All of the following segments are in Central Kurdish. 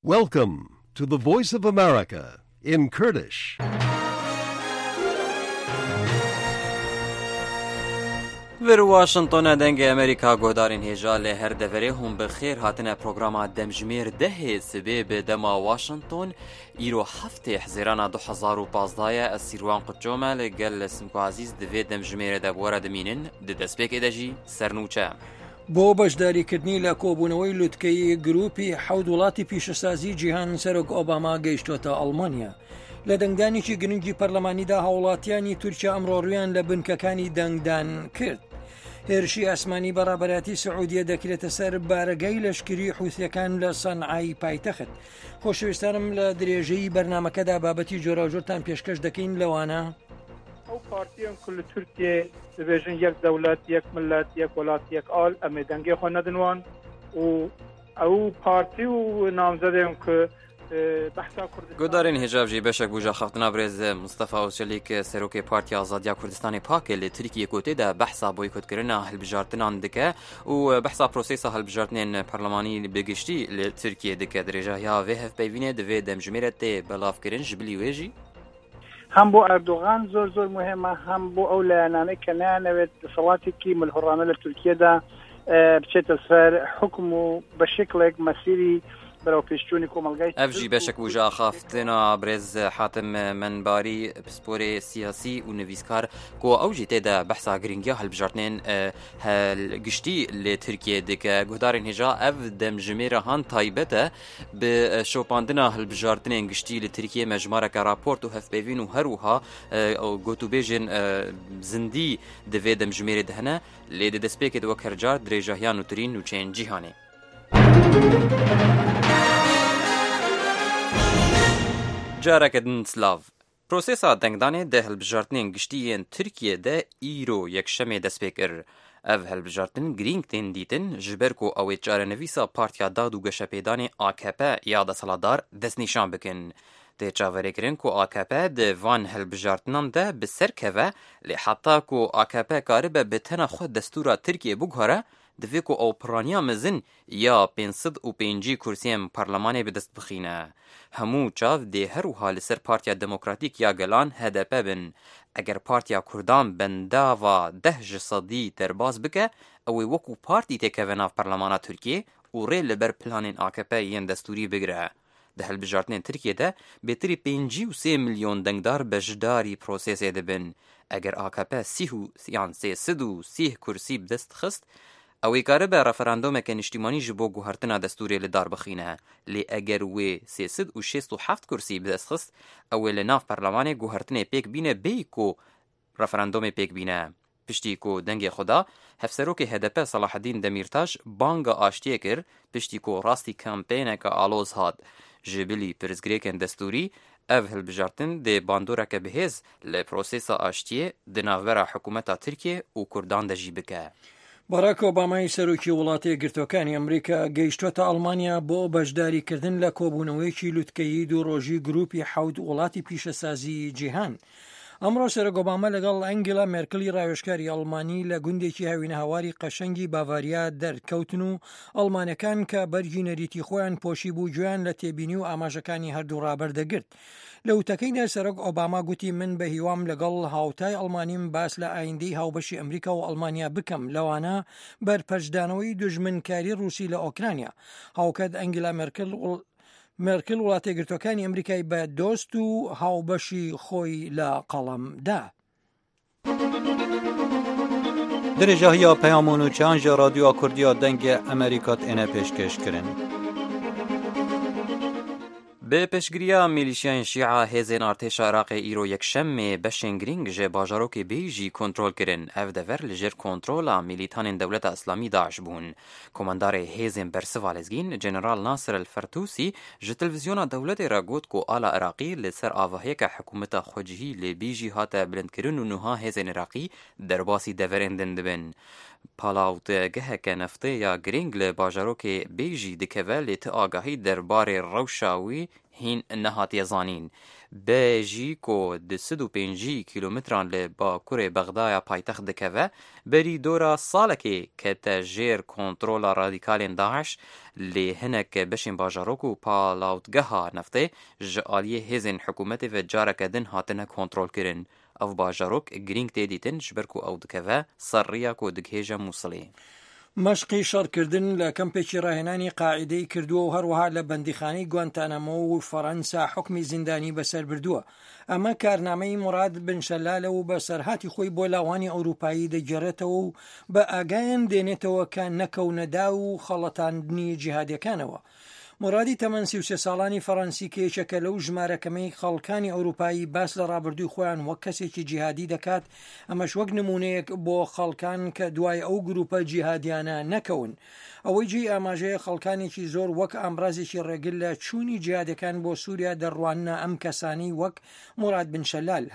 Welcome to the Voice of America in Kurdish. ور واشنطن دنگ امریکا گودارین هجال هر دوره هم بخیر هاتنه پروگراما دمجمیر ده سبب دما واشنطن ایرو هفته حزیران 2015 اسیروان قجومه لگل سمکو عزیز دوی دمجمیر دبوره دمینن ده دسپیک ادجی سرنوچه بۆ بەشداریکردنی لە کۆبوونەوەی لوتکەی گروپی حەوت وڵاتی پیشەسازی جیهان سەرۆک ئۆباما گەیشتۆتە ئەڵمانیا. لە دەنگدانێکی گرنگی پەرلەمانیدا هاوڵاتیانی تورکیا ئەمڕۆ ڕوویان لە بنکەکانی دەنگدان کرد. هێرشی ئاسمانی بەڕابەتی سعودیە دەکرێتە سەر بارگەی لەشکری حوثیەکان لە سەنعای پایتەخت. خۆشەویستانم لە درێژەی بەرنامەکەدا بابەتی جۆراوجۆرتان پێشکەش دەکەین لەوانە. او پارتیان کل ترکیه دبیجن یک دولت، یک ملت، یک ولایت، یک آل امیدنگی خو ندنوان و او پارتی و نامزدیم که بحثا کردستان گودارین هجاب جی بشک بوجا خفتنا برز مصطفى اوچلیک سروک پارتی آزادیا کردستان پاک ل ترکیه کوته ده بحثا بویکوت کرنا هلبجارتنان دکه و بحثا پروسیسا هلبجارتنین پارلمانی بگشتی ل ترکیه دکه درجه یا و هف بینه د دمجمیرت بلاف کرن جبلی ویجی هم بو اردوغان زور مهمه، هم بو اولانانه که نانوید صلاتی که ملحرانه لترکیه ده بچه سر حکمو بشکل مسیری برای پیشچونی کوملگای افجی بشک وجا خافتنا برز حاتم منباری بسپور سیاسی و نویسکار کو اوجی تدا بحثا گرینگیا هلبجارتنین هلگشتی لترکیه دکه گهدارین هجا اف دمجمیر هان تایبته به شوپاندنا هلبجارتنین گشتی لترکیه مجموعه که راپورت و هف بیوین و هروها گوتو بیجن زندی دوی دمجمیر دهنه لید دسپیک دو کرجار دریجاهیان و ترین و چین جیهانی جارکدن سلاو پروسیسا دنگدانه ده هلبجارتنین گشتیین ترکیه ده ایرو یکشمه دست پیکر اف هلبجارتن گرینگ تین دیتن جبرکو اوی جار نویسا پارتیا داد و گشپیدان AKP یا دسالادار دست نشان بکن ده چاوره کرن کو AKP ده وان هلبجارتنان ده بسر که لی حتی کو AKP کاربه بتنا خود دستورا ترکیه بگهاره دوی کو او پرانیا مزن یا 505 کرسیم پارلمانی به دست بخینه همو چاو ده هر حال سر پارتیا دموکراتیک یا گلان HDP بن اگر پارتیا کردان بندا و 10 صدی درباز بکه او وکو پارتی تکویناف پارلمانا ترکیه و ری لبر پلانین AKP ین دستوری بگره ده هلبجارتنین ترکیه ده بهتری 53 میلیون دنگدار بجداری پروسیسه ده بن اگر AKP 330 کرسی بدست خست اوی کاره به رفراندوم که نشتیمانی جبو گوهرتنا دستوری لدار بخینه لی اگر وی 367 کرسی بدست خست اوی لناف پرلمان گوهرتنه پیک بینه بی کو رفراندوم پیک بینه پشتی کو دنگ خدا هفسرو که HDP صلاح الدین دمیرتاش بانگا آشتیه کر پشتی کو راستی کمپینه که آلوز هاد جبلی پرزگریکن دستوری اف هلبجارتن ده باندورا که بهز لپروسیسا آشتیه دناورا حکومتا ترکیه و کردان ده جیبکه باراک ئۆبامای سەرۆکی وڵاتە یەکگرتوەکانی ئەمریکا گەیشتۆتە ئەڵمانیا بۆ بەشداریکردن لە کۆبوونەوەیەکی لوتکەیی دوو ڕۆژی گروپی حەوت وڵاتی پیشەسازی جیهان. ئەمڕۆ سەرۆک ئۆباما لەگەڵ ئەنگلا مێرکلی ڕاوێژکاری ئەڵمانی لە گوندێکی هاوینە هاواری قەشەنگی باڤاریا دەرکەوتن و ئەڵمانەکان کە بەرگی نەریتی خۆیان پۆشی بوو گوێیان لە تێبینی و ئاماژەکانی هەردوو ڕابەردەگرت. لە وتەکەیدا سەرۆک ئۆباما گوتی من بە هیوام لەگەڵ هاوتای ئەڵمانیم باس لە ئایندەی هاوبەشی ئەمریکا و ئەڵمانیا بکەم لەوانە بەرپەرشدانەوەی دوژمنکاری رووسی لە ئۆکرانیا. هاوکات ئەنگلا مێرکل وڵاتە یەکگرتوەکانی ئەمریکای بە دۆست و هاوبەشی خۆی لە قەڵەمدا. درێژاهیا پەیامۆن و چانژە رادیۆ کوردیا دەنگە ئەمریکات ئێنە پێشکەشکردن. به پشگریا میلیشیان شیعه هزین ارتش عراق ایرو یکشنبه بشین گرینگ جه باجاروک بیجی کنترل کرن اف دور لجر کنترولا میلیتان دولت اسلامی داعش بون. کماندار هزین برسوالزگین جنرال ناصر الفرتوسی جه تلویزیون دولت را گوت کو آل عراقی لسر آواهی که حکومت خوجهی لبیجی هاتا بلند کرن و نوها هزین عراقی درباسی دورندن دبن. پالاوت گهک نفته یا گرینگ لباجاروک بیجی دکوه لیت آگاهی دربار روشاوی هین نهاتیە زانین بێژی کۆ 205 کیلومتران لە باکوورێ بەغدایە پایتەخت دەکەوە بەری دۆرە ساڵێکی کەتە ژێر کۆنتڕۆلە ڕادیکالێن داعش لێ هەنێک بەشین باژارۆک و پاڵاوتگەها نەفتێ ji aliyê hêzên حکوومەتê ve careke din hatine kontrolkirin. Ev bajarok girîng tê dîtin ji ber ku ew dikeve ser rêya ku dighêje Musilê. مەشقی شەڕکردن لە کەمپێکی ڕاهێنانی قاعیدەی کردووە و هەروەها لە بەندیخانەی گوانتانەمۆ و فەڕەنسا حکمی زیندانی بەسەر بردووە. ئەمە کارنامەی موراد بن شەلالە و بە سەرهاتی خۆی بۆ لاوانی ئەوروپایی دەگێڕێتەوە و بە ئاگایان دێنێتەوە کە نەکەونەدا و خەڵەتاندنی جیهادیەکانەوە. مورادی تەمەن 33 ساڵانی فەڕەنسی کێچەکە لەو ژمارەکەمەی خەڵکانی ئەوروپایی باس لە ڕابردووی خۆیان وەک کەسێکی جیهادی دەکات ئەمەش وەک نمونەیەک بۆ خەڵکان کە دوای ئەو گروپە جیهادیانە نەکەون. ئەوەی جێی ئاماژەیە خەڵکانێکی زۆر وەک ئامڕازێکی ڕێگل لە چوونی جیهادەکان بۆ سووریا دەڕوانە ئەم کەسانی وەک موراد بن شەلال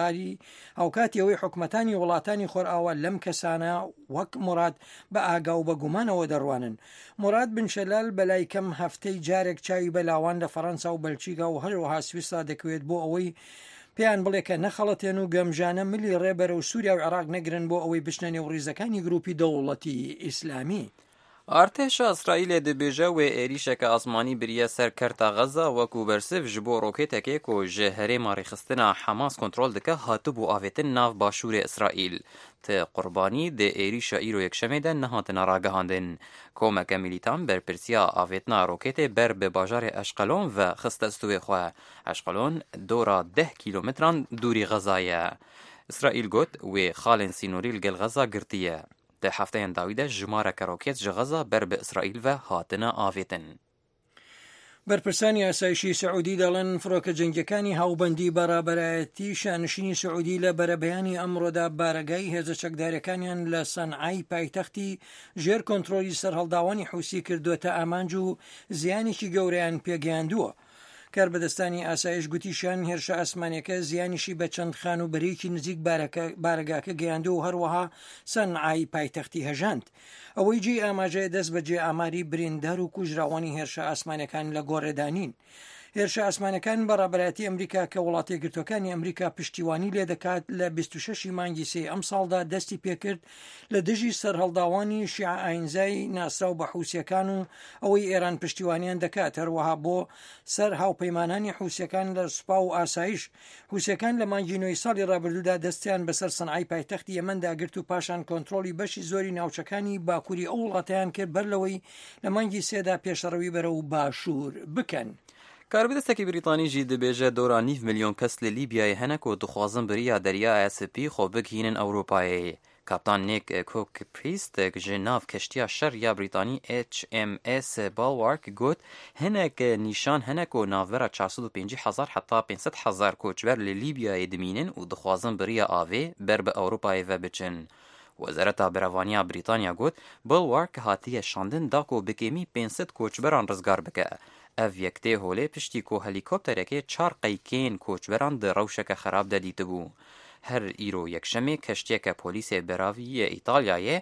هاوکاتی ئەوەی حکومەتانی وڵاتانی خۆرئاوا لەم کەسانە وەک موراد بە ئاگا و بە گومانەوە دەڕوانن. موراد بن شەلال بەلای کەم هەفتەی جارێک چاوی بەلاوان لە فەڕەنسا و بەلجیکا و هەروەها سویسرا دەکەوێت بۆ ئەوەی پێیان بڵێ کە نەخەڵەتێن و گەمژانە ملی ڕێبەرە و سووریا و عێراق نەگرن بۆ ئەوەی بشنە نێو ڕیزەکانی گروپی دەوڵەتی ئیسلامی. ئارتێشە ئەسرائیلێ دەبێژە وێ عێریشەکە ئاسمانی بریە سەر کەرتە غەزا وەکو بەرسف ji بۆ ڕۆکێتێکێک و ji هەرێما ڕێخستنا حەماس کۆنترۆل دکە هاتبوو ئاوێتن ناو باشوورێ ئیسرائیل تە قوربانی دێ عێریشە ئیرۆ یەکشەمێدە نەهاتنە ڕاگەهاندن. کۆمەکە میلیتان بەرپرسیا ئاوێتنا ڕۆکێتێ بەر بە باژارێ ئەشقەلۆن و خستە ستوێ خۆ. ئەشقەلۆن دۆرا 10 کیلومتران دووری غەزایە. ئیسرائیل گوت وێ خاڵێن سینووری لەگەڵ غەزا گرتیە. ده هەفتەیان داویدە ژمارەکە ڕۆکێت ji غەزا بەر بە ئیسرائیل و هاتنە ئاوێتن. بەرپرسانی ئاسایشی سعودی دەڵێن فڕۆکە جەنگیەکانی هاوبەندی بەڕابەرایەتی شانشینی سعودی لە بەرەبەیانی ئەمڕۆدا بارگای هێزە چەکدارەکانیان لە سەنعای پایتەختی ژێر کۆنتڕۆلی سەرهەڵداوانی حوسی کردووەتە ئامانج و زیانێکی گەورەیان پێگەیاندووە. کاربەدەستانی ئاسایش گوتیشان هێرشە ئاسمانیەکە زیانیشی بە چەند خان و بەرێکی نزیک بارگاکە گەیاندووە و هەروەها سەنعای پایتەختی هەژاند. ئەوەی جێ ئاماژەیە دەست بەجێ ئاماری بریندار و کوژراوانی هێرشە ئاسمانەکان لە گۆڕێدانین. هێرشە ئاسمانەکان بەڕابەتی ئەمریکا کە وڵاتی یەکگرتوەکانی ئەمریکا پشتیوانی لێ دەکات لە 26 مانگی سێ ئەم ساڵدا دەستی پێکرد لە دژی سەرهەڵداوانی شیع ئاینزای ناسراو بە حوسیەکان و ئەوەی ئێران پشتیوانیان دەکات هەروەها بۆ سەر هاوپەیمانانی حوسیەکان لە سوپا و ئاسایش. حوسیەکان لە مانگی نۆی ساڵی ڕابردوودا دەستیان بەسەر سەنعای پایتەختی یەمەندا گرت و پاشان کۆنتڕۆلی بەشی زۆری ناوچەکانی باکووری ئەو وڵاتیان کرد بەر لەوەی لە مانگی سێدا پێشەڕەوی بەرە و باشوور بکەن. کاربدەستێکی بریتانیژی دەبێژە دۆرا 9 ملیۆن کەس لە لیبیای هەنەک و دخوازن بریە دەریای ئەسپی خۆ بگهینن ئەوروپایە. کاپتان نیک کۆک پریستێک ji nav کەشتیا شەر یا بریتانی HMS Bulwark گوت هەنێک نیشان هەنێک و ناوبەرە 450,000 حتا 500,000 کۆچبەر لە لیبیای دمینن و دخوازن بریە ئاوێ بەر بە ئەوروپایە və بچن. وەزارەتا بەرەوانیا بریتانیا گوت Bulwark هاتیە شاندن داکۆ بکێمی 500 کۆچبەران ڕزگار بکە. ئەڤ یەکتێ هۆلێ پشتی کۆ هەلیکۆپتەرێکی 4 قەیکێن کۆچبەران دە ڕەوشەکە خراپ دەدیتبوو. هەر ئیرۆ یەکشەمێ کەشتێکە پۆلیسێ بەراویە ئیتالیایە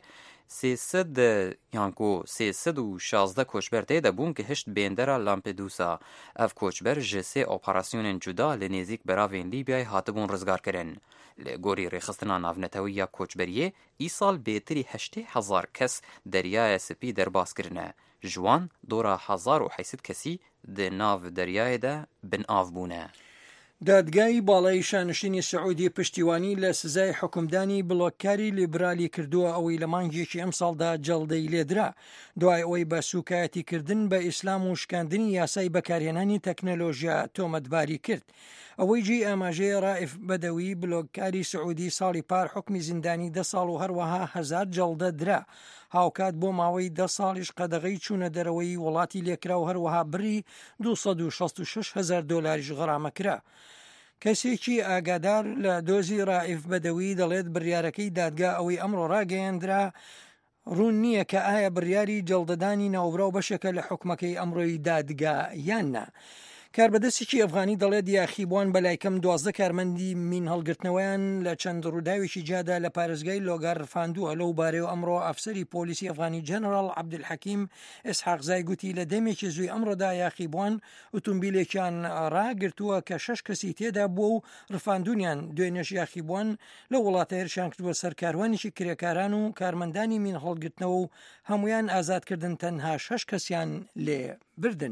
316 کۆچبەر تێدەبوون کە هشت بێندەرە لامپێدوسا. ئەڤ کۆچبەر ji سێ ئۆپەراسیۆنên جودا لە نێزیک بەراوێن لیبیای هاتبوون ڕزگارکردن. لە گۆری ڕێخستنا ناونەتەوەی یا کۆچبەریە ئیساڵ بێتری 80,000 کەس دەریایە سپی دەرباسکردنە. جوان دۆرا 1,800 کەسی دە ناو دەریایەدا بن ئاو بوونە. دادگای باڵای شانشینی سعودی پشتیوانی لە سزای حکومدانی بڵۆککاری لیبرالی کردووە ئەوەی لە مانگێکی ئەم ساڵدا جەڵدەی لێدرا دوای ئەوەی بە سوکایەتیکردن بە ئیسلام و شکاندنی یاسای بەکارهێنانی تەکنەلۆژیا تۆمەتباری کرد. ئەوەی جێی ئاماژەیە ڕائف بەدەوی بلۆگکاری سعودی ساڵی پار حکمی زیندانی 10 ساڵ و هەروەها 1000 جەڵدە درا. هاوکات بۆ ماوەی 10 ساڵیش قەدەغەی چوونە دەرەوەی وڵاتی لێکرا و هەروەها بری 266,000 دۆلاریش غەرامەکرا. کەسێکی ئاگادار لە دۆزی ڕائف بەدەوی دەڵێت بڕیارەکەی دادگا ئەوەی ئەمڕۆ ڕاگەیاندرا ڕوون نییە کە ئایا بڕیاری جەڵدەدانی ناوبراو بەشەکە لە حکومەکەی ئەمڕۆی دادگا یاننا. کاربەدەستێکی ئەفغانی دەڵێت یاخیبوان بەلایکەم 12 کارمەندی مین هەڵگرتنەوەیان لە چەند ڕووداوێکی جیادا لە پارێزگای لۆگار ڕفاندووە. لەو بارەیەوە ئەمڕۆ ئەفسەری پۆلیسی ئەفغانی جەنەڕاڵ عەبدولحەکیم ئیسحاق گوتی لە دەمێکی زووی ئەمڕۆدا یاخیبوان ئۆتۆمبیلێکیان ڕاگرتووە کە 6 کەسی تێدا بووە و ڕفاندونیان. دوێنێش یاخیبوان لە وڵاتە هێرشیان کردووە سەر کاروانێکی کرێکاران و کارمەندانی مین هەڵگرتنەوە و هەمویان ئازادکردن، تەنها 6 کەسیان لێ بردن.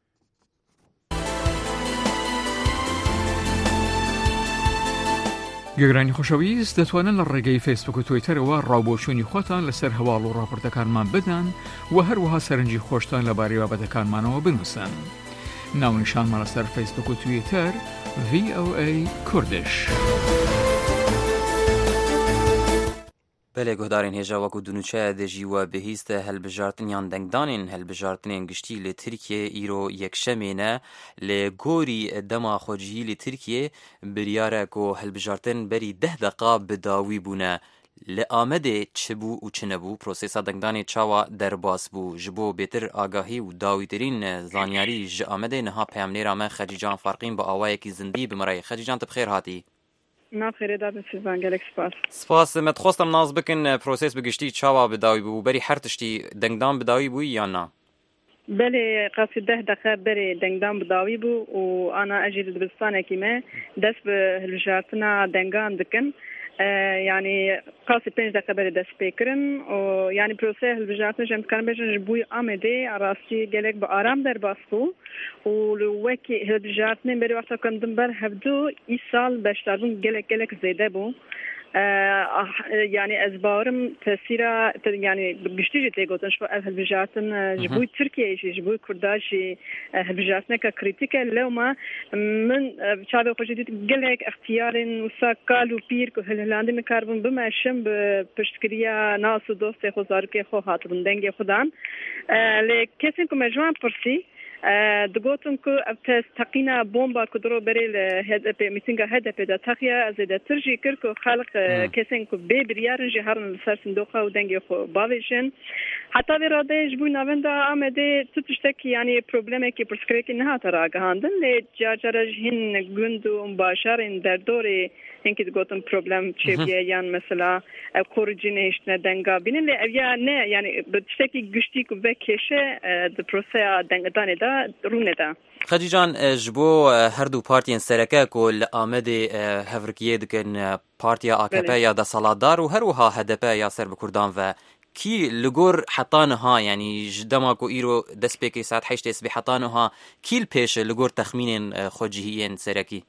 گەگرانی خۆشەویست دەتوانن لە ڕێگەی فیسبوک و تویتەرەوە ڕاوبۆچوونی خۆتان لەسەر هەواڵ و ڕاپۆرتەکانمان بدەن و هەروەها سەرنجی خۆشتان لەبارەی بابەتەکانمانەوە بنووسن. ناونیشانمان لەسەر فیسبوک و تویتەر VOA کوردش. بەلێ گۆدارین هێژا وەکو دونوچە دەژیوە بەهیستە هەلبژارتنیان دەنگدانین هەلبژارتنێن گشتی لە تورکیە ئیرۆ یەکشەمێنە لێ گۆری دەما خۆجیی لە تورکیە بریارە کۆ هەلبژارتن بەری 10 دقا بداوی بوونە. لە ئامەدێ چ بوو و چ نەبوو پرۆسێسا دەنگدانێ چاوە دەرباس بوو ji بۆ بێتر ئاگاهی و داویترین زانیاری ji ئامەدێ نەها پەیامنێرا me خەجیجان فەرقین بە ئاوایەکی زندی بمەڕێ. خەجیجان تبخێر هاتی. ناخێرێدابن سیزان gelek سپاس me dixwastem naz bikin proses bi giştî çawa bidawî bû berî her tiştî dengdan bidawî bûyî yan na? Belê qasî 10 deqe berê dengdan bidawî bû û ana ejî li dibistanekî me dest bi hilbijartina dengan dikin. Yani qasî 5 deqe berê dest pê kirin û yani proseya hilbijartina em dikarin bêjin ji bûyî Amedê rastî gelek bi aram derbas bû û li wekî hilbijartinên berê wexta ku em din ber hevdû îsal beşdarbûn gelek zêde bû. Yani ez bawerim tesîra yani giştî jî tê gotin ji ev hilbijartin ji bo Tirkiyeyê jî ji bo Kurda jî hilbijartineka krîtîk e lewma min çavê xwe jî dît gelek ixtiyarên wisa kal û pîr ku hilhilandî mikaribin bimeşin bi piştkiriya nas û dostê xwe zarokê xwe hatibin dengê xwe dan. Lê kesên ku me ji wan pirsî digotin ku ev test teqîna bomba ku diro berê li HDP mîtînga HDP de texiya zêdetir jî kir ku xelq kesên ku bê biryarin jî herin li ser sindoqa û dengê xwe bavêjin. Heta vê radeyê ji bo navenda Amedê tu tiştekî yani problemekî pirsgirêkî nehate ragihandin lê cara ji hîn gund û bajarên derdorê hinkî digotin problem çêbiye yan mesela ev koricî nehêştine denga bînin lê ev ya ne yani bi tiştekî giştî ku ve kêşe di proseya dengdanê de rûnê de. Xecîcan ji bo herdû partiyên sereke ku li Amedê hevrikiyê dikin Partiya AKP ya desaladar û her wiha HDP ya ser bi Kurdan ve kî li gor heta niha yani ji dema ku îro destpêkê saet 8 sibê heta niha kîl pêşe li gor texmînên xwecihiyên serekî?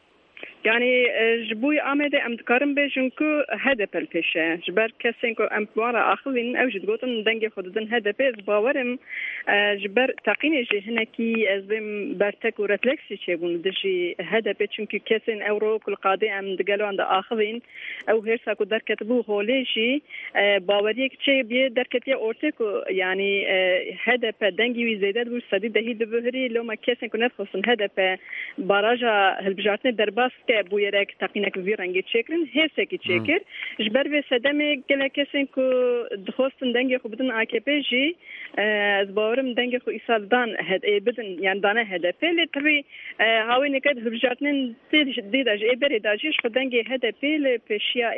Yani ji bo Amedê em dikarin bêjin ku HDP pêşe ji ber kesên ku em wara axivîn ew jî digotin dengê xwe didin HDP ez bawerim ji ber teqînê jî hinekî ez bêm bertek û refleksî çêbûn dijî HDP çünkü kesên Ewro ku li qadê em digel wan de axivîn ew hêrsa ku derketibû holê jî baweriyek çêbiye derketiye ortê ku yani HDP dengî wî zêde dibû sedî dehî dibihirî loma kesên ku nexwestin HDP baraja hilbijartinê derbas ke bû yerek teqînek vî rengê çêkirin hêsekî çêkir ji ber vê sedemê gelek kesên ku dixwastin dengê xwe bidin AKP jî ez bawerim dengê xwe îsal dan bidin yani dane HDP lê tevî hawê neket hilbijartinên dê de ji êberê de jî ji dengê HDP lê pêşiya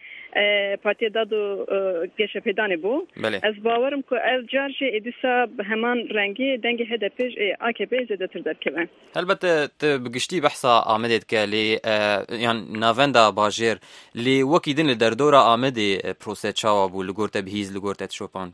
Partiya Dad û Geşepêdanê bû. Ez bawerim ku ev car jî êdîsa bi heman rengî dengê HDP AKP zêdetir derkeve. Helbette tu bi giştî behsa Amedê dike lê yan navenda bajêr lê wekî din li derdora Amedê prose çawa bû li gor te bihîz li gor te şopan?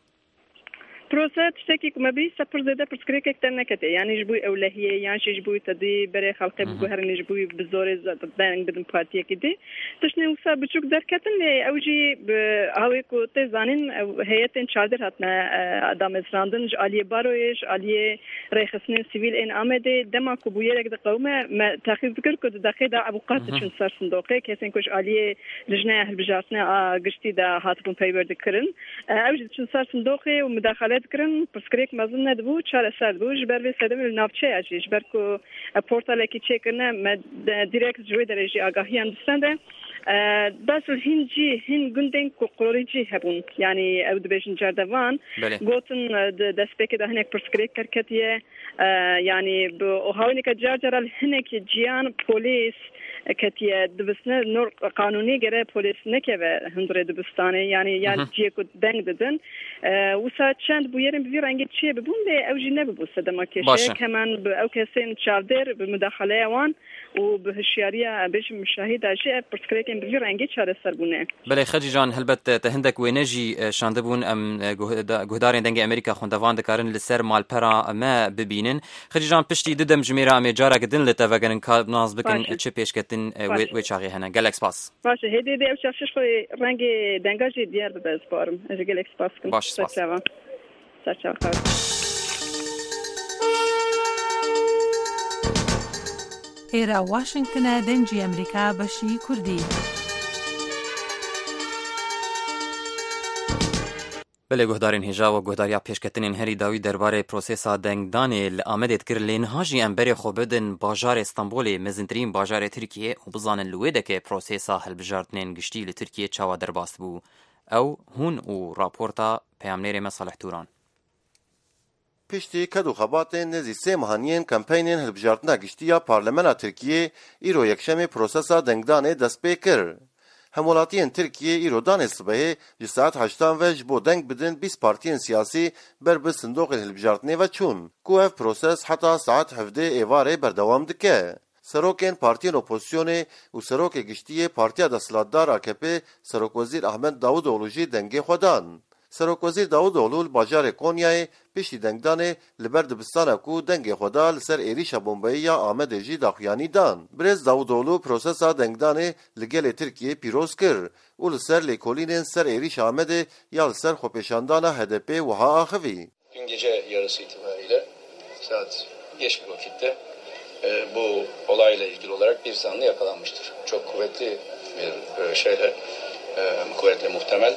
Prose tiştekî ku me bihîst pir zêde pirsgirêkek te nekete yani ji bo ewlehiyê yan jî ji bo tedî berê xelkê biguherîne ji bo bi zorê deng bidin partiyekî dî tiştên wisa biçûk derketin lê ew jî bi hawê ku tê zanîn heyetên çadir hatine damezrandin ji aliyê baroyê ji aliyê rêxistinên sivîl ên Amedê dema ku bû yerek diqewime me texîz dikir ku di deqê de ebûqat diçin ser sindoqê kesên ku ji aliyê lijneya hilbijartina giştî de hatibûn peywerdikirin ew jî diçin ser sindoqê û müdaxale dikirin pirsgirêk mezin nedibû çareser bû ji ber vê sedemê li navçeya jî ji ber ku portalekî çêkirine me direkt ji wê derê jî agahiyan distende بس هنجي هن جندن كقروريجي هبون يعني او دبيجن جاردوان قوتن دسبيك ده هناك برسكريك كركتيه يعني وهاوني كجارجر هناك جيان بوليس كتيه دبسنا نور قانوني غير بوليس نكبه هندره دبستانه يعني جي كود دنگ ددن وسا چند بويرن بير انگه چي ببون ده او جنه ببو سدما كشه كمان او كسين چاودر بمداخله وان وبهشياريه بيش مشاهد اشياء برسكريكن بير انگه چاره سربونه بله خجی جان هلبت تهندك وينجي شاندبون ام گهدارين دنگ امريكا خوندوان دكارن لسر مالپرا ما ببينن خجی جان پشتي ددم جميرا ام جارا گدن لتفگن كاب ناز بكن چه پیشکتن و چاغي هنا گالکس باس باشه هدي دي او چافش خو رنگ دنگاجي ديار بس بارم از گالکس باس باشه سچاوا هێرا واشنگتنە دەنگی ئەمریکا بەشی کوردی. بله گهدارین هجا و گهداریا پیشکتنین هری داوی درباره پروسیسا دنگدانی لآمدت کر لینهاجی امبری خوبدن باجار استانبول مزنترین باجار ترکیه و بزانن لویده که پروسیسا هلبجارتنین گشتی لترکیه چاوا درباست بو او هون و راپورتا پیامنیر مصالح توران. پشتی کدو خباتین نزی سه مهانیین کمپینین هلبجارتنا گشتیا پارلمانا ترکیه ایرو یکشمی پروسیسا دنگدانی دست پی کر. همولاتین ترکیه ایرو دان صبحی جساعت 8 و جبو دنگ بدن 20 پارتین سیاسی بر به صندوق هلبجارتنی و چون کو اف پروسس حتی ساعت 17 ایواره بردوام دکه. سروکین پارتین اپوزیسیونی و سروک گشتی پارتیا دستلاتدار AKP سروک وزیر احمد داوودوغلو جی دنگی خودان. سروک وزیر داوودوغلو باجار کونیای پیشی دنگدانه لبر دبستانه کو دنگ خدا لسر ایریشا بومبایی آمد جی داخیانی دان. برز داوودوغلو پروسسا دنگدانه لگل ترکیه پیروز کر و لسر لیکولینین سر ایریش آمد یا لسر خوپیشاندانه HDP و ها آخوی. Dün gece yarısı itibariyle saat geç bir vakitte bu olayla ilgili olarak bir zanlı yakalanmıştır. Çok kuvvetli bir şeyle, kuvvetle muhtemel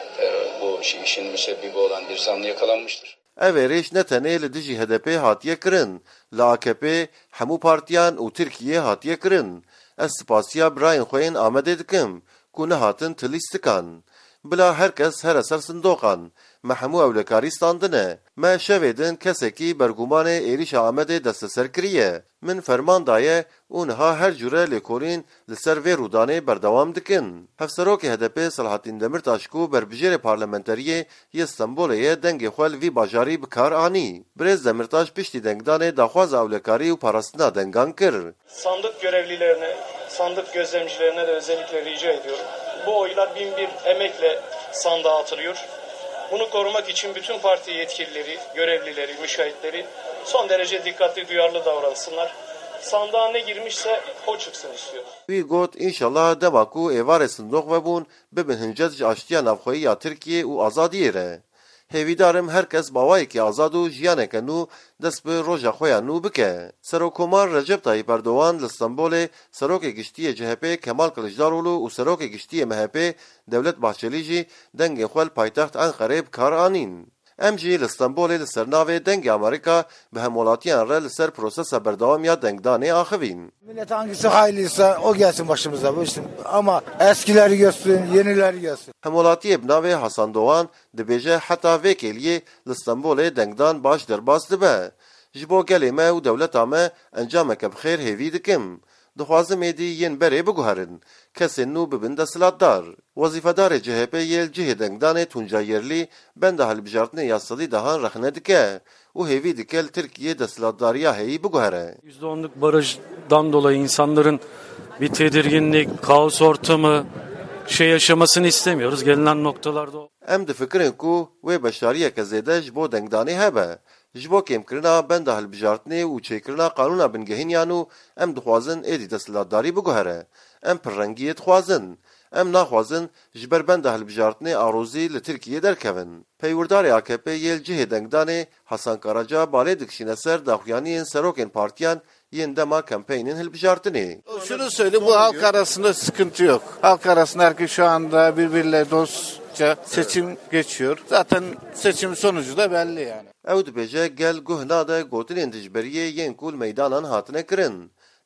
bu işin müsebbibi olan bir zanlı yakalanmıştır. Everiş netene li dijî HDP hatiye kirin, li AKP hemû partiyan û Tirkiye hatiye kirin. Ez spasiya birayên xwe yên amedê dikim ku nehatin tilîstikan. Bila herkes here ser sindoqan, me hemû ewlekarî standine. Me şevê din kesekî bergumanê êrişa Amedê desteser kiriye. Min ferman daye û niha her cure lêkolîn li ser vê rûdanê berdewam dikin. Hevserokê HDP Selahattin Demirtaş ku berbijêrê parlamenteriyê yê Stenbolê dengê xwe li vî bajarî bi kar anî. Birêz Demirtaş piştî dengdanê daxwaza ewlekarî û parastina dengan kir. Sandık görevlilerine, sandık gözlemcilerine de özellikle rica ediyorum. Bu oylar bin bir emekle sandığa atılıyor. Bunu korumak için bütün parti yetkilileri, görevlileri, müşahitleri son derece dikkatli, duyarlı davransınlar. Sandığa ne girmişse o çıksın istiyoruz. Wî got înşallah dema ku êvarê sindoq vebûn bibin hincet ji aştiya navxweyiya Tirkiye û azadiyê re. Hêvîdarim herkes bawayekî azad û jiyaneke nû dest bi roja xwe ya nû bike. Serokkomar Recep Tayyip Erdoğan li Stenbolê serokê giştiyê CHP Kemal Kılıçdaroğlu û serokê giştiyê MHP Devlet Bahçeli jî dengên xwe li paytext Enqereyê bi kar anîn. Em jî li Stenbolê li ser navê dengê Amerîka bi hemolatiyan re li ser prosesa berdewamiya dengdanê axivîn. Millet hangisi hayırlıysa o gelsin başımıza. Ama eskileri görsün, yenileri görsün. Hemolatiyê bi navê Hasan Doğan dibêje heta vê kêliyê li Stenbolê dengdan baş derbas dibe. Ji bo gelê me û dewleta me encameke bixêr hêvî dikim. Dixwazim êdî yên berê biguherin. Kesên nû bibin desthilatdar. Wezîfedarê CHP yê li cihê dengdanê Tuncay Yerlî benda hilbijartinê ya Sedî Dahan rexne dike û hêvî dike li Tirkiye desthilatdariya heyî biguhere. %10'luk barajdan dolayı insanların bir tedirginlik, kaos ortamı yaşamasını istemiyoruz. Gelinen noktalarda o. Em difikirin ku wê beşariyeke zêde ji bo dengdanê hebe. Ji bo kêmkirina benda hilbijartinê û çêkirina qanûna bingehînyan û em dixwazin êdî desthilatdarî biguhere. Em pirrengiyê dixwazin. Em naxwazin ji ber benda hilbijartinê arozî li Tirkiye derkevin. Peywerdarê AKP yê li cihê dengdanê Hasan Karaca balê dikişîne ser daxuyaniyên serokên partiyan yên dema kampeynin hilbijartinê. Şunu söyleyeyim, bu halk arasında sıkıntı yok. Halk arasında herkes şu anda birbiriyle dostça seçim geçiyor. Zaten seçim sonucu da belli yani. Ew dibêje gel guh nade gotinên dijberiyê yên ku li meydanan hatine kirin.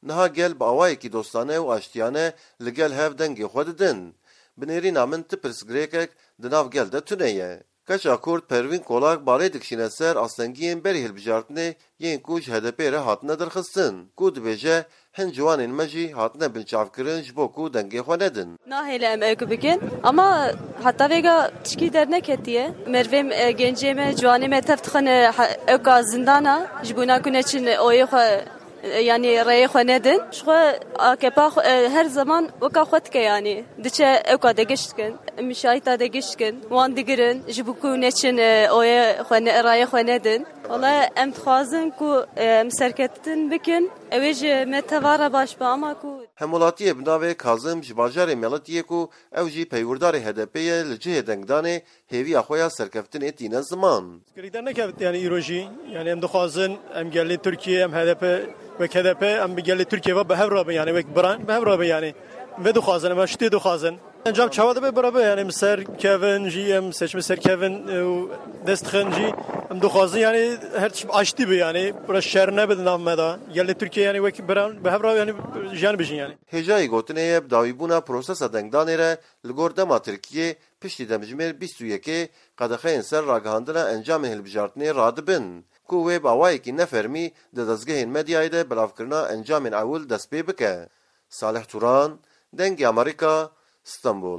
نها گل با اوایکی دوستانه و آشتیانه لگل هف دنگی خود دن. بنیرین من تپرسگریکک دناف گل ده تونهیه. کچا کرد پروین کولاک بالای دکشینه سر اصلنگین بری هلبجارتنه یین کوش HDP را هاتنه درخستن. کود بیجه هن جوانین مجی هاتنه بنچاف کرن جبو کو دنگی خو ندن. ناهیل ام اوکو بکن اما حتی ویگا تشکی در نکتیه مرویم گنجیم جوانیم تفتخن اوکا زندانا جبونا کنه چن اوی خو yani rey xwenedin şo AKP her zaman weka xwet ke yani diçe eka de giştkin mişayta de giştkin wan digirin ji bu ku neçin oye xwene rey xwenedin wala em dixwazin ku em serketin bikin ew ji metevara baş ba ama ku Hemolatiye binavê Kazım ji bajarê Meletiyê ku ew jî peywirdarê HDP'ye li cihê dengdanê hêviya xwe ya serkeftinê tîne ziman. Skirîdar nekevit yani îrojî yani em dixwazin em gelê Tirkiye em HDP وک HDP ام بگلی ترکیه و به هر رابطه یعنی وک بران به هر رابطه یعنی و دو خازن و شتی دو خازن انجام چهار به برابر یعنی مسر کوین جی ام سچ مسر کوین و دست خنجی ام دو خازن یعنی هر چی آشتی به یعنی برای شهر نبود نام مدا گلی ترکیه یعنی وک بران به هر رابطه یعنی جان بجین یعنی هجای گوتنه داویبونا پروسس دنگدانه را لگوردما ترکیه پشتی دمجمر 21 قدخه سر راگهاندنا انجام هلبجارتنه رادبن. کوه باوایی که نفرمی دستگاه مدیای ده بلافکرنا انجام اول دست پی بکه. صالح توران دنگ امریکا استانبول.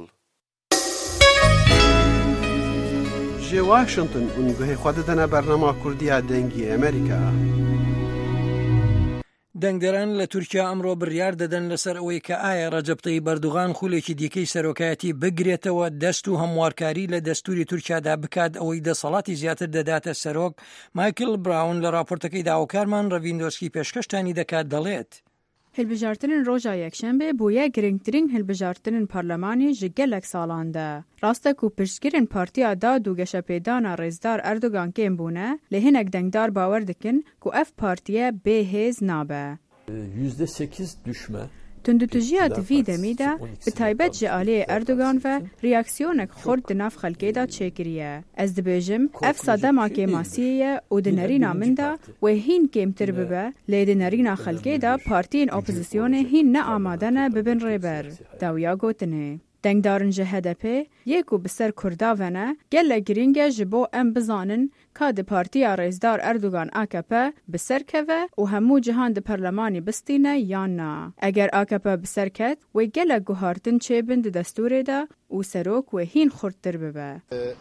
جی واشنطن اونگه خود دنا برنامه کردیا دنگی امریکا. دەنگدەران لە تورکیا ئەمڕۆ بڕیار دەدەن لەسەر ئەوەی کە ئایا ڕەجەب تەیب ئەردوغان خولێکی دیکەی سەرۆکایەتی بگرێتەوە دەست و هەموارکاری لە دەستوری تورکیادا بکات ئەوەی دەسەڵاتی زیاتر دەداتە سەرۆک. مایکل براون لە راپۆرتەکەی داواکارمان ڕەڤیندۆسکی پێشکەشتانی دەکات دەڵێت. هەلبژارتنên roja yekşembe bûye girîngtirîn hilbijartinên parlemanî ji gelek salan de. Rast e ku piştgirên Partiya Dad û Geşepêdana Rêzdar Erdogan kêm bûne, lê hinek dengdar bawer dikin ku ev partiye bêhêz nabe. %8 düşme. Tundutûjiya divî demî de bi taybet ji aliyê Erdogan ve reaksiyonek xurt di nav xelkê da çêkiriye. Ez dibêjim ev sadema kêmasiyê ye û di nerîna min de wê hîn kêmtir bibe, lê di nerîna xelkê de partiyên opozisyonê hîn ne amade ne bibin rêber. Dawiya gotinê. Dengdarın ji HDP yê ku bi ser Kurda vene gelek girîng e ji bo em bizanin ka di Partiya Rêzdar Erdogan AKP bi ser keve û hemû cihan di perlemanî bistîne yan na. Eger AKP bi ser ket wê gelek guhartin çêbin di destûrê de û serok wê hîn xurttir bibe.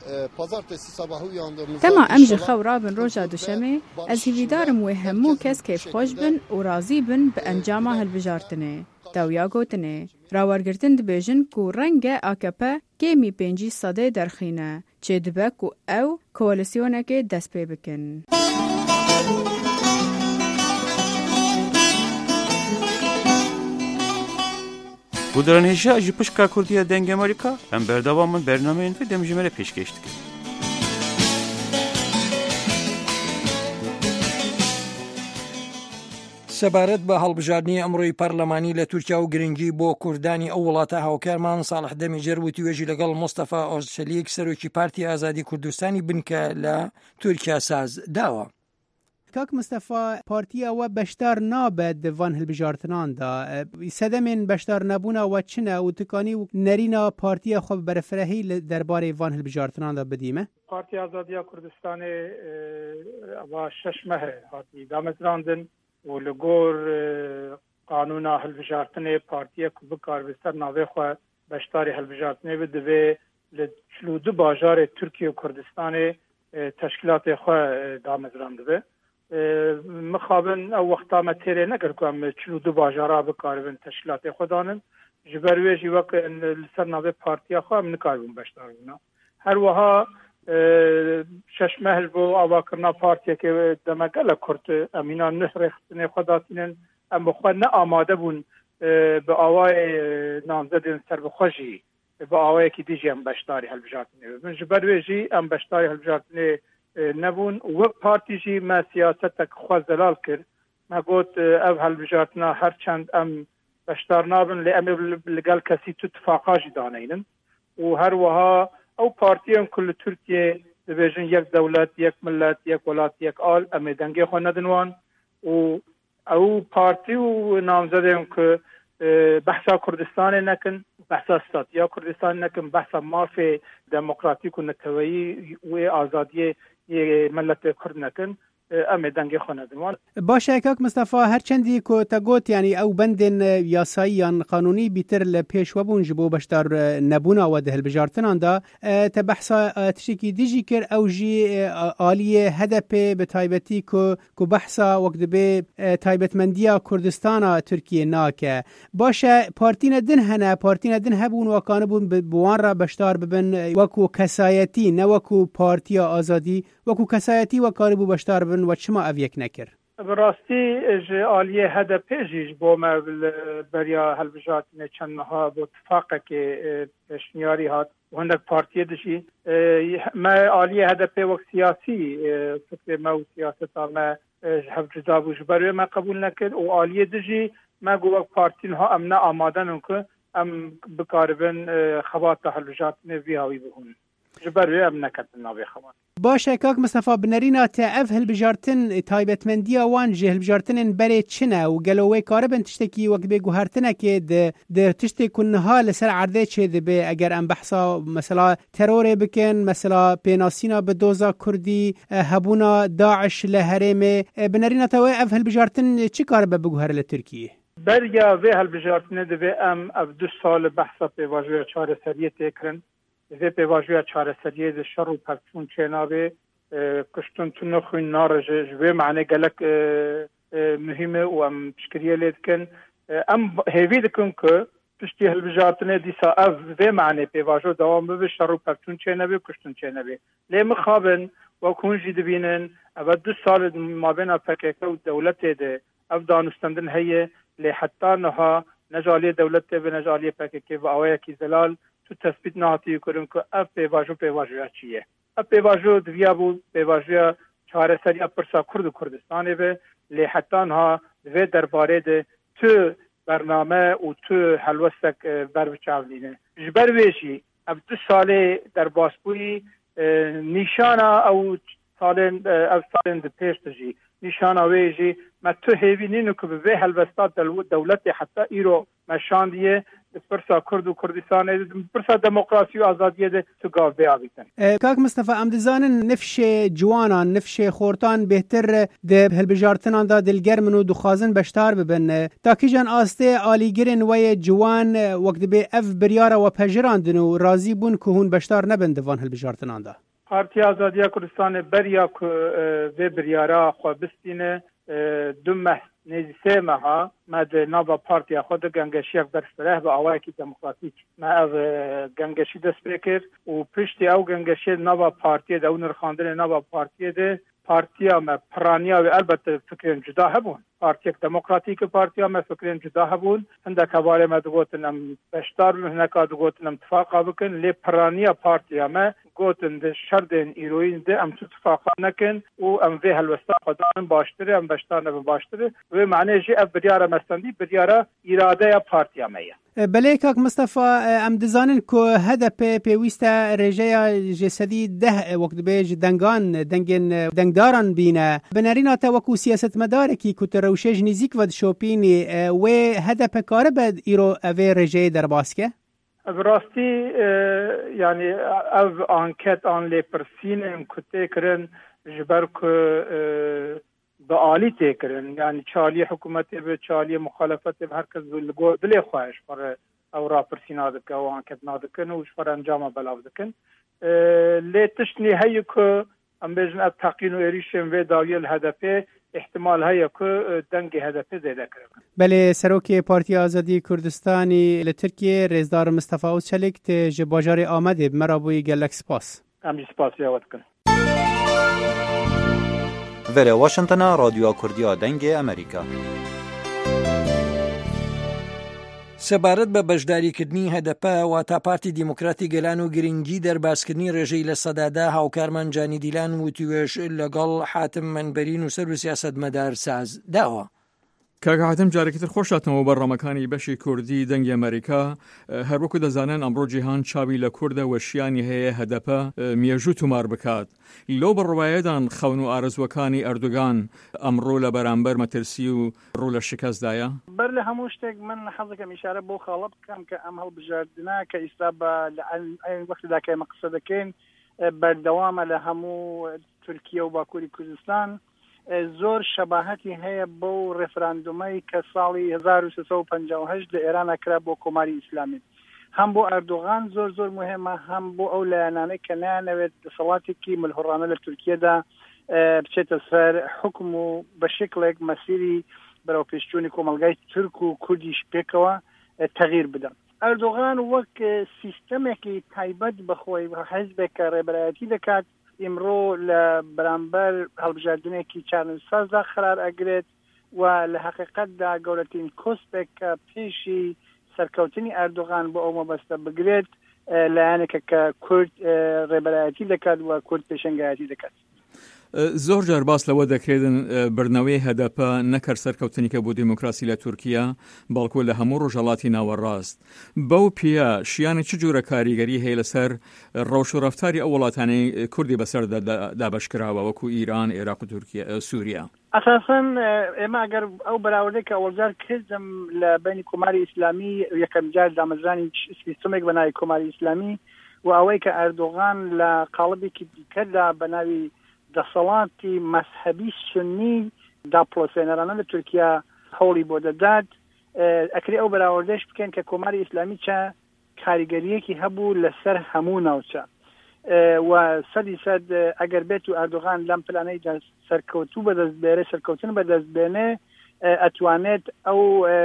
Dema em ji xew rabin roja duşemê ez hîvîdarim wê hemû kes kêfxweş bin û razî bin bi encama hilbijartinê. Dawiya gotinê. Rawergirtin dibêjin ku renge AKP kêmî 5% derxîne, çê dibe ku ew koalisyonekê dest pê bikin. Bu derenêşa ji pişka Kurdiya deng Amerîka em berdewamên bernameyên ve demjimere pêşkêş dikin. سەبارەت بە هەڵبژاردننی ئەمڕۆی پەرلەمانی لە تورکیا و گرنگی بۆ کوردانی ئەو وڵاتە هاوکارمان ساڵح دەمیجەر وتی وێژی لەگەڵ مۆستەفا ئۆزچەلیک سەرۆکی پارتی ئازادی کوردستانی بنکە لە تورکیا ساز داوە. کاک مستەفا پارتیا و بەشدار نابێت van hilbijartinan da sedemên beşdar nebûna we çi ne û tikanî û nerîna partiya xwe berfirehî li derbarê van hilbijartinan da bidîme? Partiya Azadiya Kurdistanê ava şeş mehê hatî dametrandin û li gor qanûna hilbijartinê partiye ku bikar bi ser navê xwe beşdarê hilbijartinê bi divê li çilû du bajarê Tirkiye û Kurdistanê teşkilatê xwe dametran dibe. مخابن او وقتا ما تیرے نکر کو ام چلو دو بازارا بکاربن تشکیلات خودانن جبروی جی وقت لسرنا به پارتیا خو ام نکاربن بشدارنا هر وها شش محل بو اواکرنا پارتیا که دمگل کرد امینا نهرختن خوداتین ام خو نه آماده بون به اوای نامزدین سر بخوجی به اوای کی دیجی ام بشداری هلبجاتنی من جبروی جی ام بشداری هلبجاتنی نبون و پارتی جی ما سیاستک خواز دلال کرد ما گوت او هلبجارتنا هر چند ام بشتار نابن لی ام لگل کسی تو اتفاقا جی دانینن و هر وها او پارتی ام کل ترکیه دبیجن یک دولت یک ملت یک ولات یک آل ام دنگی خو ندنوان و او پارتی و نامزدیم که بحثا کردستان نکن، بحثا استاتیا کردستان نکن، بحثا مافی دموکراتیک و نتوایی و آزادی ملت کرد نکن، ام دنگ خونه دمان. باشه کاک مصطفی هرچندی که تگوت یعنی او بندن یاسایی یا قانونی بیتر لپیش و بونج بو بشتر نبونا و دهل بجارتنان دا تبحثا تشکی دیجی کر او جی آلیه هدف به تایبتی که بحثا وقت به تایبت مندیا کردستان ترکیه ناکه. باشه پارتین دن هبون و کانبون بوان را بشتر ببن وکو کسایتی نه وکو پارتیا آزادی وکو کسایتی و کاربو بشتر بن و چما اویک نکر براستی آلیه هدف پیجیش با ما بریا هلبجاتین چندها با اتفاقه که پشنیاری هات و هندک پارتیه دشی ما آلیه هدف وقت سیاسی فکر ما و سیاست ما هف جزابوش برای ما قبول نکر و آلیه دشی ما گو وقت پارتین ها امنا آمادن که ام بکاربن خوات هلبجاتین ویهاوی بهون جبروی ام نکت ناوی خوات. باشه کاک مصطفی بنرینا تعف هلبجارتن تایبتمندیا وان جه هلبجارتن بری چنه و گلوی کاربن تشتکی وقت بگو هرتنه که در تشتی کنها لسر عرضه چه ده اگر ام بحثا مثلا ترور بکن مثلا پیناسینا بدوزا کردی هبونا داعش لهرم بنرینا تاوی اف هلبجارتن چی کاربه بگو هر لترکیه؟ بریا وی هلبجارتن ده ام اف 2 سال بحثا پیواجوی چاره سریه تکرن وی پیواجوی چاره سریه ده شر و پرچون چنابه کشتون تو نخوین نارجه جوی معنی گلک مهمه و ام تشکریه لید کن ام هیوی دکن که پشتی هلبجارتنه دیسا اف وی معنی پیواجو دوام به شر و پرچون چنابه کشتون چنابه لی مخابن و کنجی دبینن اول 2 سال مابین پکیکه و دولت ده اف دانستندن هیه لی حتی نها نجالی دولت ده و نجالی پکیکه و آوه کی زلال تو تثبیت نهاتی کرن که اف پیواجویا چیه اف پیواجو دویا بود پیواجویا چاره سریا پرسا کرد و کردستانه به لی حتی ها دوی درباره ده تو برنامه و تو حلوستک بربچاولینه جبر ویشی اف 2 ساله در باسپوی نیشانا او سالن ده پیش تجی نیشانا ویجی ما تو هیوی نینو که به حلوستات دولت حتی ایرو مشاندیه پرسا کرد و کردستان پرسا دموکراسی و آزادی ده تو گاو بیابیتن. کاک مصطفی امدزانن نفش جوانان نفش خورتان بهتر ده هلبجارتنان دا دلگرمن و دخوازن بشتار ببن تاکی جان آسته آلیگرن وی جوان وقت به اف بریارا و پجراندن و راضی بون که هون بشتار نبن دوان هلبجارتنان دا. پارتی آزادی کردستان بریا که وی بریارا خواه بستینه 2 ماه نزی 3 ماه ما ده نابا پارتی خود گنگشی اف درسته به آوائی که دموکراتیک ما اف گنگشی دست بکر و پشتی او گنگشی نابا پارتی ده او نرخاندن نابا پارتی ده پارتی ما پرانیا و البته فکرین جدا هبون پارتی دموکراتیک پارتی ما فکرین جدا هبون هنده کباره ما دوگوتن ام بشتار هنکا دوگوتن ام اتفاقا بکن لی پرانیا پارتی ما گوتن ده شردین ایروین ده ام اتفاقا نکن و ام وی هلوستا خدان باشتره ام بشتار نبه باشتره و معنی جی اف بریاره مستندی بریاره ایراده یا پارتی مایه. بله کاک مصطفی ام دزانن که هدف پیوست رژه جسدی ده وقت بیج دنگداران بینه بنرینا تا وکو سیاست مدارکی که تروشش نزیک ود شوپینی و هدف کار بد ایرو اوی رژه در باسکه؟ براستی یعنی او انکت آن لی پرسین کتی کرن جبر که به عالی تکرن یعنی چالی حکومتی به چالی مخالفتی به هر کس دلی خواهش پر او را پرسینا دکن و انکت نادکن و پر انجام بلاو دکن لی تشنی هی که ام بیجن اب تقین و ایریشن و داوی الهدفه احتمال هی که دنگ هدفه زیده کرن. بله سروک پارتی آزادی کردستانی لترکیه رزدار مصطفی اوچلیک ته جباجار آمده مرابوی گلک سپاس. ام سپاس یاد کن. ولی واشنطن رادیو کردیا دنگ امریکا. سەبارەت بە بەشداریکردنی هەدەپە واتە پارتی دیموکراتی گەلان و گرنگی دەرباسکردنی ڕێژەی لە سەدادا هاوکارمان جانی دیلان وتیوێش لەگەڵ حاتم منبەرین و سەر و سیاسەتمەدار ساز داوە کاکاتم جارێکتر خۆشاتنەوە بەڕەمەکانی بەشی کوردی دەنگی ئەمریکا هەروەکو دەزانن ئەمڕۆ جیهان چاوی لە کووردە وەشیانی هەیە هەدەپە مێژوو تومار بکات لەو بەڕوایەدان خەون و ئارزوەکانی ئەردوگان ئەمڕۆ لە بەرامبەر مەترسی و ڕوو لە شکەستدایە بەر لە هەموو شتێک من حەزەکەم ئیشارە بۆ خاڵە بکەم کە ئەم هەڵبژاردنە کە ئیستا بە وەختدا کە مەقسە دەکەین بەردەوامە لە هەموو تورکیە و باکووری کوردستان زۆر شەباهەتی هەیە بۆ ڕێفراندومەی کە ساڵی 1358 لە ئێرانە کرا بۆ کۆماری ئیسلامی هەم بۆ ئەردوغان زۆر مهمە هەم بۆ ئەو لایەنانەی کە نایانەوێت دەسەڵاتێکی ملهوڕانە لە تورکیەدا بچێتە سەر حکم و بە شکلێک مەسیری بەرەو پێشچوونی کۆمەلگای تورک و کوردیش پێکەوە تەغییر بدەن ئەردوغان وەک سیستەمێکی تایبەت بەخۆی حیزبێک کە ڕێبەرایەتی دەکات ئیمڕۆ لە بەرامبەر هەڵبژاردنێکی چارەسازدا قرار ئەگرێت و لە حقیقەتدا گەورەترین کۆستێک کە پێشی سەرکەوتنی ئەردوغان بۆ ئەو مەبەستە بگرێت لایەنێکە کە کورد ڕێبەرایەتی دەکات و کورد پێشەنگایەتی دەکات زۆر جار باس لەوە دەکرێتن بردنەوەی هەدەپە نەکەر سەرکەوتنیکە بۆ دیموکراسی لە تورکیا بەڵکو لە هەموو ڕۆژهەڵاتی ناوەڕاست بەو پیە شیانی چ جۆرە کاریگەری هەیە لەسەر ڕەوش و ڕەفتاری ئەو وڵاتانەی کوردی بەسەر دابەشکراوە وەکو ئیران عێراق و تورکیا سووریا ئەساسەن ئێمە ئەگەر ئەو بەراوردەی کە ئەوەلجار کردم لە بینی کۆماری ئیسلامی یەکەم جار دامەزرانی سیستەمێک بە ناوی کۆماری ئیسلامی و ئەوەی کە ئەردوغان لە قاڵبێکی دیکەدا بە ناوی دەسەڵاتی مەذهبی سنی داپڵۆسێنەرانە لە تورکیا هەوڵی بۆ دەدات ئەکری ئەو بەراوردەش بکەن کە کۆماری ئیسلامی چە کاریگەریەکی هەبوو لەسەر هەموو ناوچە و سەدی سەد ئەگەر بێت و ئەردوغان لەم پلانەی سەرکەوتوو بەدەستبێرە سەرکەوتن بەدەستبێنێ ئەتوانێت ئەو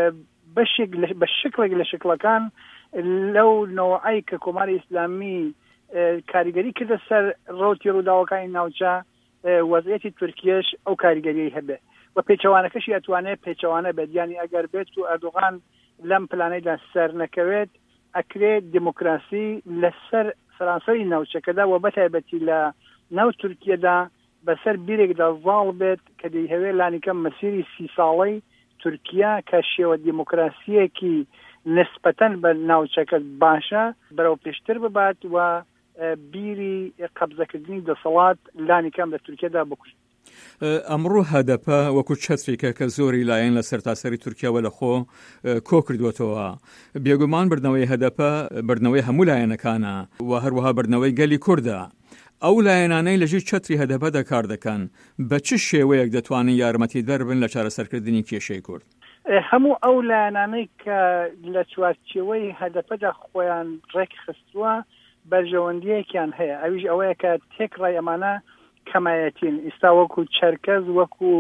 بە شکلێک لە شکلەکان لەو نەوعی کە کۆماری ئیسلامی کاریگەری کردە سەر ڕۆتی ڕووداوەکانی ناوچە وەزعەتی تورکیەش ئەو کاریگەریەی هەبێ و پێچەوانەکەشی ئەتوانێت پێچەوانە بێت یانی ئەگەر بێت و ئەردوغان لەم پلانەیدا سەر نەکەوێت ئەکرێت دیموکراسی لەسەر سەرانسەری ناوچەکەدا و بەتایبەتی لە ناو تورکیەدا بەسەر بیرێکدا ڤاڵ بێت کە دەیهەوێت لانیکەم مەسیری 30 ساڵەی تورکیا کە شێوە دیموکراسیەکی نسبەتەن بە ناوچەکە باشە بەرەو پێشتر ببات و بیری قەبزەکردنی دەسەڵات لانیکەم لە تورکیەدا بکوژ ئەمڕۆ هەدەپە وەکو چەترێکە کە زۆری لایەن لە سەرتاسەری تورکیاوە لە خۆ کۆ کردوێتەوە بێگومان بردنەوەی هەدەپە بردنەوەی هەموو لایەنەکانە و هەروەها بردنەوەی گەلی کووردە ئەو لایەنانەی لەژێر چەتری هەدەپەدا کار دەکەن بە چ شێوەیەک دەتوانن یارمەتی دەربن لە چارەسەرکردنی کێشەی کورد هەموو ئەو لایەنانەی کە لە چوارچێوەی هەدەپەدا خۆیان ڕێک خستووە بەرژەوەندیەکیان هەیە ئەویش ئەوەیە کە تێکڕای ئەمانە کەمایەتین ئێستا وەکو چەرکەز وەکو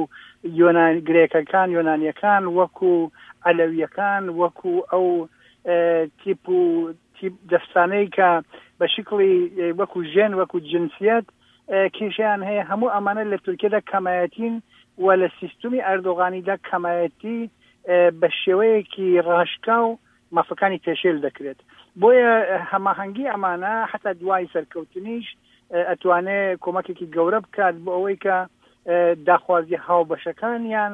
گرێکەکان یۆنانیەکان وەکو ئەلەویەکان وەکو ئەو تیپ دەستانەی کە بە شکلی وەکو ژێن وەکو جنسیەت کێشیان هەیە هەموو ئەمانە لە تورکیەدا کەمایەتین و لە سیستمی ئەردوغانیدا کەمایەتی بە شێوەیەکی ڕاشکا و مافەکانی پێشێل دەکرێت بۆیە هەماهەنگی ئەمانە حتا دوای سەرکەوتنیش ئەتوانێت کۆمەکێکی گەورە بکات بۆ ئەوەی کە داخوازی هاوبەشەکانیان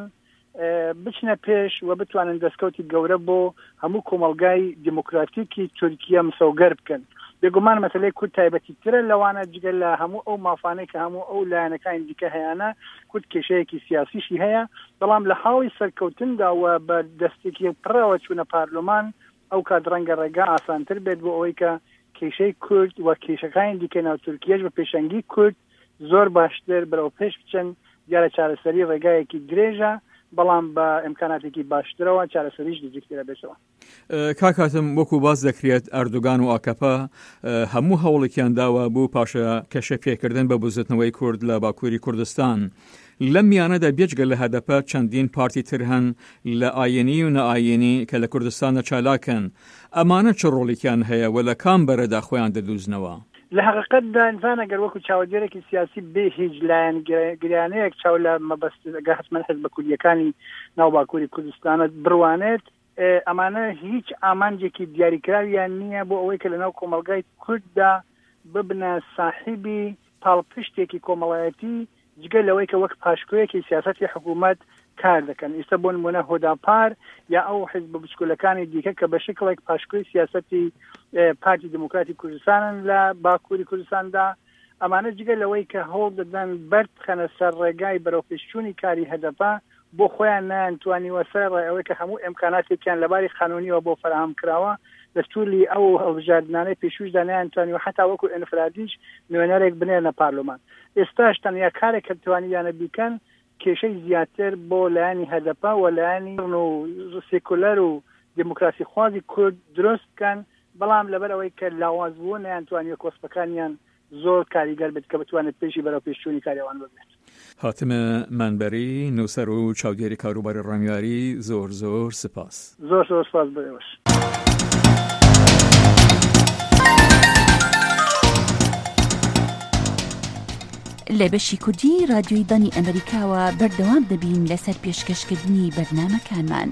بچنە پێش و بتوانن دەستکەوتی گەورە بۆ هەموو کۆمەلگای دیموکراتیکی تورکیا مسەوگەر بکەن بێگومان مەسەلەی کورد تایبەتیترە لەوانە جگەل لە هەموو ئەو مافانەی کە هەموو ئەو لایەنەکانی دیکە هەیەە کورد کێشەیەکی سیاسیشی هەیە بەڵام لە حاڵی سەرکەوتنداوە بە دەستێکی پڕەوە چوونە پارلۆمان ئەو کات ڕەنگە ڕێگا ئاسانتر بێت بۆ ئەوەی کە کێشەی کورد و کێشەکانی دیکە ناو تورکیەش بە پێشەنگی کورد زۆر باشتر بەرەو پێش بچن دیارە چارەسەری ڕێگایەکی درێژە بەڵام بە ئیمکاناتێکی باشترەوە چارەسەریش دیجیکترە بێتەوە کاکاتم وەکو باز دەکرێت ئەردوگان و ئاکەپە هەموو هەوڵێکیان داوە بوو پاشە کەشە پێکردن بە بوزتنەوەی کورد لە باکووری کوردستان لەم میانەدا بێجگە لە هەدەپە چەندین پارتی تر هەن لە ئاینی و نەئاینی کە لە کوردستانە چالاکن ئەمانە چ ڕۆڵێکیان هەیە و لە کام بەرەدا خۆیان دەدوزنەوە لە حقیقەتدا ئینسان ئەگەر وەکو چاودێرێکی سیاسی بێ هیچ لایەن گرانەیەک چاو لە مەبەستگە حتمەن حزب کوردیەکانی ناو باکووری کوردستانە بڕوانێت ئەمانە هیچ ئامانجێکی دیاریکراویان نییە بۆ ئەوەی کە لەناو کۆمەلگای کورددا ببنە ساحیبی پاڵپشتێکی کۆمەڵایەتی جگە لەوەی کە وەک پاشکۆیەکی سیاسەتی حکوومەت کار دەکەن. ئێستا بۆ نمونە هۆداپار یا ئەو حیزب بچکۆلەکانی دیکە کە بە شکڵێک پاشکۆی سیاسەتی پارتی دموکراتی کوردستانن لە باکووری کوردستاندا، ئەمانە جگە لەوەی کە هەوڵ دەدەن بەرد خەنە سەر ڕێگای بەرەوپێشچوونی کاری هەدەپا بۆ خۆیان نانتوانیوە سەر ڕێەوەی کە هەموو ئیمکاناتێکیان لەباری قانونیەوە بۆ فراهم کراوە دەستوری ئەو هەڵبژاردنانەی پێشوشدا نەیانتوانیوە حتا وەکو ئینفرادیش نوێنەرێک بنێرنە پارلۆمان. ئێستاش تەنیا کارێک کە توانیانە بیکەن کێشەی زیاتر بۆ لایانی هەدەپا و لایانی سێکولەر و دموکراسی خوازی کورد دروست بکەن، بەڵام لەبەرەوەی کە لاوازبوون نەیانتوانیوە کۆسپەکانیان زۆر کاریگەر بێت کە بتوانێت پێشی بەرەوپێشچوونی کاریەوان ببێت. هاتمە منبەری نووسەر و چاودێری کاروباری ڕامیاری زۆر زۆر سپاس. زۆر زۆر سپاس بەێوەش. لە بەشی کوردی رادیۆی دانی ئەمریکاوە بەردەوام دەبین لەسەر پێشکەشکردنی بەرنامەکانمان.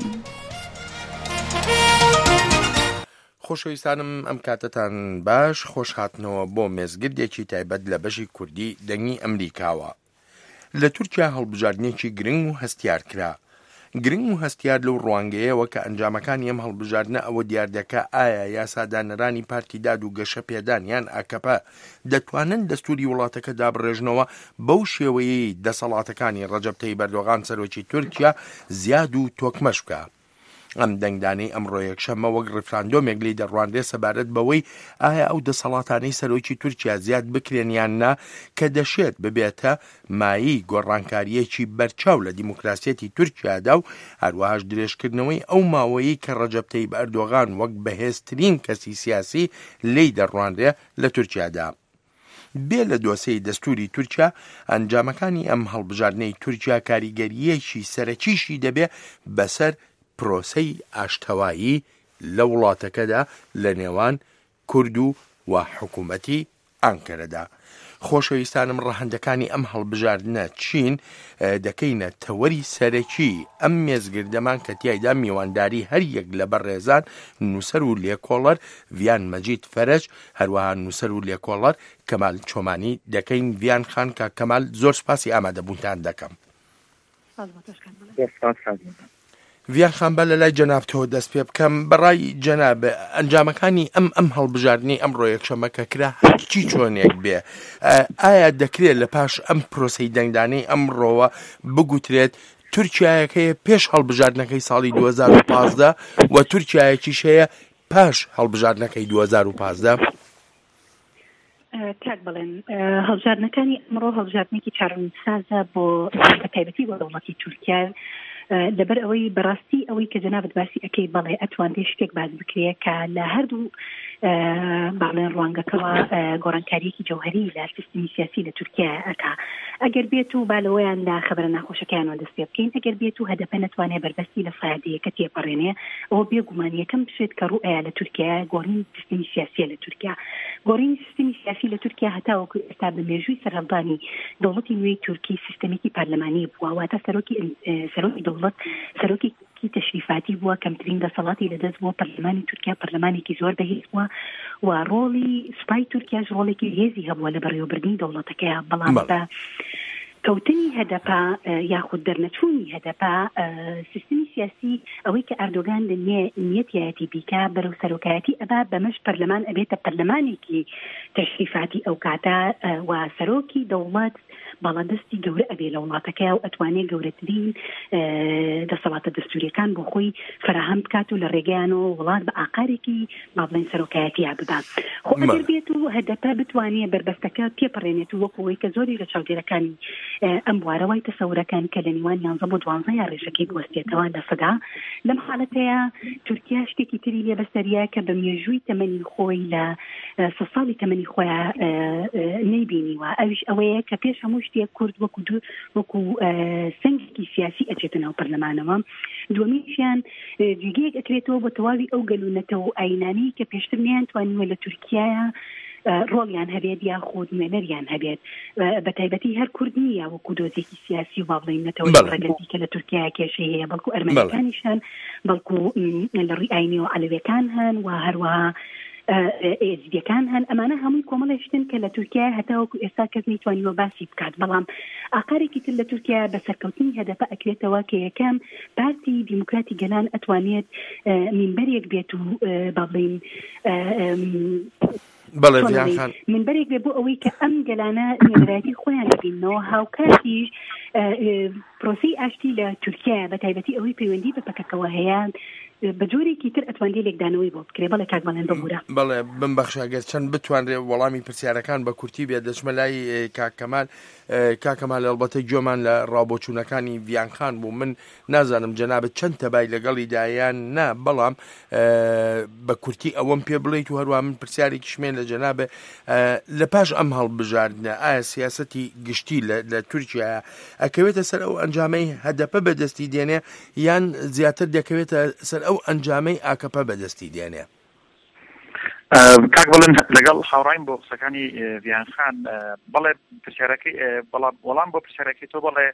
خۆشەویستانم ئەم کاتتان باش، خۆش هاتنەوە بۆ مێزگردێکی تایبەت لە بەشی کوردی دەنگی ئەمریکاوە. لە تورکیا هەڵبژاردنێکی گرنگ و هەستیار کرا. گرنگ و هەستیار لەو ڕوانگەیەوە کە ئەنجامەکانی ئەم هەڵبژاردنە ئەوە دیار دەکا ئایا یاسادانەرانی پارتی داد و گەشە پێدانیان ئاکەپە دەتوانن دەستوری وڵاتەکە دابڕێژنەوە بەو شێوەیەی دەسەڵاتەکانی ڕەجەب تەیب ئەردۆغان سەرۆکی تورکیا زیاد و تۆکمەش بکە. ئەم دەنگدانەی ئەمڕۆ یەکشەممە وەک ڕفراندۆمێک لی دەڕوانرێ سەبارەت بەوەی ئایا ئەو دەسەڵاتانەی سەرۆکی تورکیا زیاد بکرێن یان نا کە دەشێت ببێتە مایی گۆڕانکاریەکی بەرچاو لە دیموکراسیەتی تورکیادا و هەروەهاش درێژکردنەوەی ئەو ماوەیەی کە ڕەجەب تەیب ئەردۆغان وەک بەهێزترین کەسی سیاسی لی دەڕوانرێ لە تورکیادا. بێ لە دۆسەی دەستوری تورکیا ئەنجامەکانی ئەم هەڵبژاردنەی تورکیا کاریگەریەکی سەرەکیشی دەبێ بەسەر پرۆسەی ئاشتەوایی لە وڵاتەکەدا لە نێوان کورد و حکوومەتی ئەنکەرەدا. خۆشەویستانم ڕەهەندەکانی ئەم هەڵبژاردنە چین دەکەینە تەوەری سەرەکی ئەم مێزگردەمان کە تیایدا میوانداری هەر یەک لە بەڕێزان نووسەر و لێکۆڵەر ڤیان مەجید فەرەج هەروەها نووسەر و لێکۆڵەر کەمال چۆمانی دەکەین. ڤیان خان کە کەمال زۆر سپاسی ئامادەبوونتان دەکەم. ڤیان خان بە لە لای جەنابتەوە دەست پێ بکەم. بەڕای جەناب ئەنجامەکانی ئەم هەڵبژاردنەی ئەمڕۆ یەکشەممە کە کرا هەرچی چۆنێک بێ ئایا دەکرێت لە پاش ئەم پرۆسەی دەنگدانەی ئەمڕۆوە بگوترێت تورکیایەکەیە پێش هەڵبژاردنەکەی ساڵی 2015 و تورکیایەکیش هەیە پاش هەڵبژاردنەکەی 2015؟ کاک بڵێن هەڵبژاردنەکانی ئەمڕۆ هەڵبژاردنێکی چارەنووسسازە بۆ بەتایبەتی بۆ دەوڵەتی تورکیا لەبەر ئەوەی بەڕاستی ئەوەی کە جەنابەت باسی ئەەکەی بەڵێ ئەتوانێت شتێک باز بکرێت کە لە هەردوو باڵێن ڕوانگەکەەوە گۆڕانکاریەکی جەوهەری لە سیستمی سیاسی لە تورکیا ئەکا. ئەگەر بێت و بالەوەیان لە خەبەرە ناخۆشەکەیانەوە دەست پێ بکەین، ئەگەر بێت و هەدەپە نەتوانێت بەربەستی لە فادەیەکە تێپەڕێنێ ئەوە بێگومانیەکەم بشێت کە ڕوئەیە لە تورکیا گۆڕین سیستمی سیاسی لە تورکیا. گۆڕین سیستمی سیاسی لە تورکیا هەتاوەکو ئێستا بە مێژووی سەرهەڵدانی دەوڵەتی نوێی تورکی سیستمێکی پارلەمانی بووە، واتە سەرۆکی دەوڵەت سەرۆکی تشریفاتی بووە، کەمترین دەسەڵاتی لەدەست بووە. پەرلەمانی تورکیا پەرلەمانێکی زۆر بەهێز بووە و ڕۆڵی سوپای تورکیاش ڕۆڵێکی هێزی هەبووە لە بەڕێوەبردنی دەوڵەتەکەیە. بەڵام بە کەوتنی هەدەپا یاخود دەرنەچوونی هەدەپا سیستمی سیاسی ئەوەی کە ئەردۆگان لە نیەتیایەتی بیکە بەرەو سەرۆکایەتی ئەبا بەمەش پەرلەمان ئەبێتە پەرلەمانێکی تشریفاتی ئەو کاتە و سەرۆکی دەوڵەت باڵادەستی گەورە ئەبێ لە وڵاتەکە و ئەتوانێت گەورەترین دەسەڵاتە دەستوریەکان بۆ خۆی فراهم بکات و لە ڕێگەیان و وڵات بە ئاقارێکی با بڵێن سەرۆکایەتیە ببات. خۆ ئەگەر بێت و هەدەپە بتوانێت بربەستەکە تێپەڕێنێت و وەکوەوەی کە زۆری لە چاودێرەکانی ئەم بوارەوەی تەسەورەکان کە لە نیوان 11 بۆ 12 یا ڕێژەکەی بوەستێتەوە لە سەدا، لەم حاڵەتەیە تورکیا شتێکی تری لێ بەسەریە کە بە مێژووی تەمەنی خۆی لە ساڵی تەمەنی خۆیان نەیبینیوە. ئەویش ئەوەیە کە پێش هەموو شتێک کورد وەکو سنگێکی سیاسی ئەچێتە ناو پەرلەمانەوە. دووەمیشیان جێگەیەک ئەکرێتەوە بۆ تەواوی ئەو گەلوونەتەوە و ئاینانی کە پێشتر نەیانتوانیوە لە تورکیایە ڕۆڵیان هەبێت یا خۆ نوێنەریان هەبێت، بە تایبەتی هەر کورد نیە وەکو دۆزێکی سیاسی و باڵێنەتەوە ڕێگەتی کە لە تورکیا کێشەی هەیە، بەڵکو ئەرمەنیەکانیشان بەڵکو لە ڕووی ئاینی و عەلەویەکان هەن و هەروەها ئێزیەکان هەن ئەمانە هەمووی کۆمەڵێشتن کە لە تورکیا هەتاوەکو ئێستا کەس نەیتوانیوە باسی بکات بەڵام ئاقارێکی تر لە تورکیا بە سەرکەوتنی هەدەفە ئەکرێتەوە کە یەکەم پارتی دیموکراتی گەلان ئەتوانێت مینبەرێک بێت و با بڵین منبەرێک بێ بۆ ئەوەی کە ئەم گەلانە نێرایەتی خۆیان لەبینەوە هاوکاتیش پرۆسەی ئاشتی لە تورکیا بە تایبەتی ئەوەی پەیوەندی بە پەکەکەوە هەیە بە جۆرێکی تر ئەتوانێت لێکدانەوەی بۆ بکرێ بەڵێ کاک بەڵێن ببوورە بەڵێ بمبەخشە گەر چەند بتوانرێ وەڵامی پرسیارەکان بە کورتی بێت دەچمە لای کاکەمال ئەڵبەتە گوێمان لە ڕابۆچوونەکانی ڤیانخان بوو من نازانم جەنابەت چەند تەبای لەگەڵی دایان نا بەڵام بە کورتی ئەوەم پێ بڵێیت و هەروە من پرسیارێکی شمێن لە جەنابێ لە پاش ئەم هەڵبژاردنە ئایا سیاسەتی گشتی لە تورکیا ئەکەوێتە سەر ئەو ئەنجامەی هەدەپە بەدەستی دێنێ یان زیاتر دەکەوێتە سەر ئەو ئەنجامەی ئاکەپە بەدەستی دێنێ کاک بڵن لەگەڵ هاوڕایم بۆ قسەکانی ڤیانخان بەڵێ پرسیارەکەی وەڵام بۆ پرسیارەکەی تۆ بەڵێ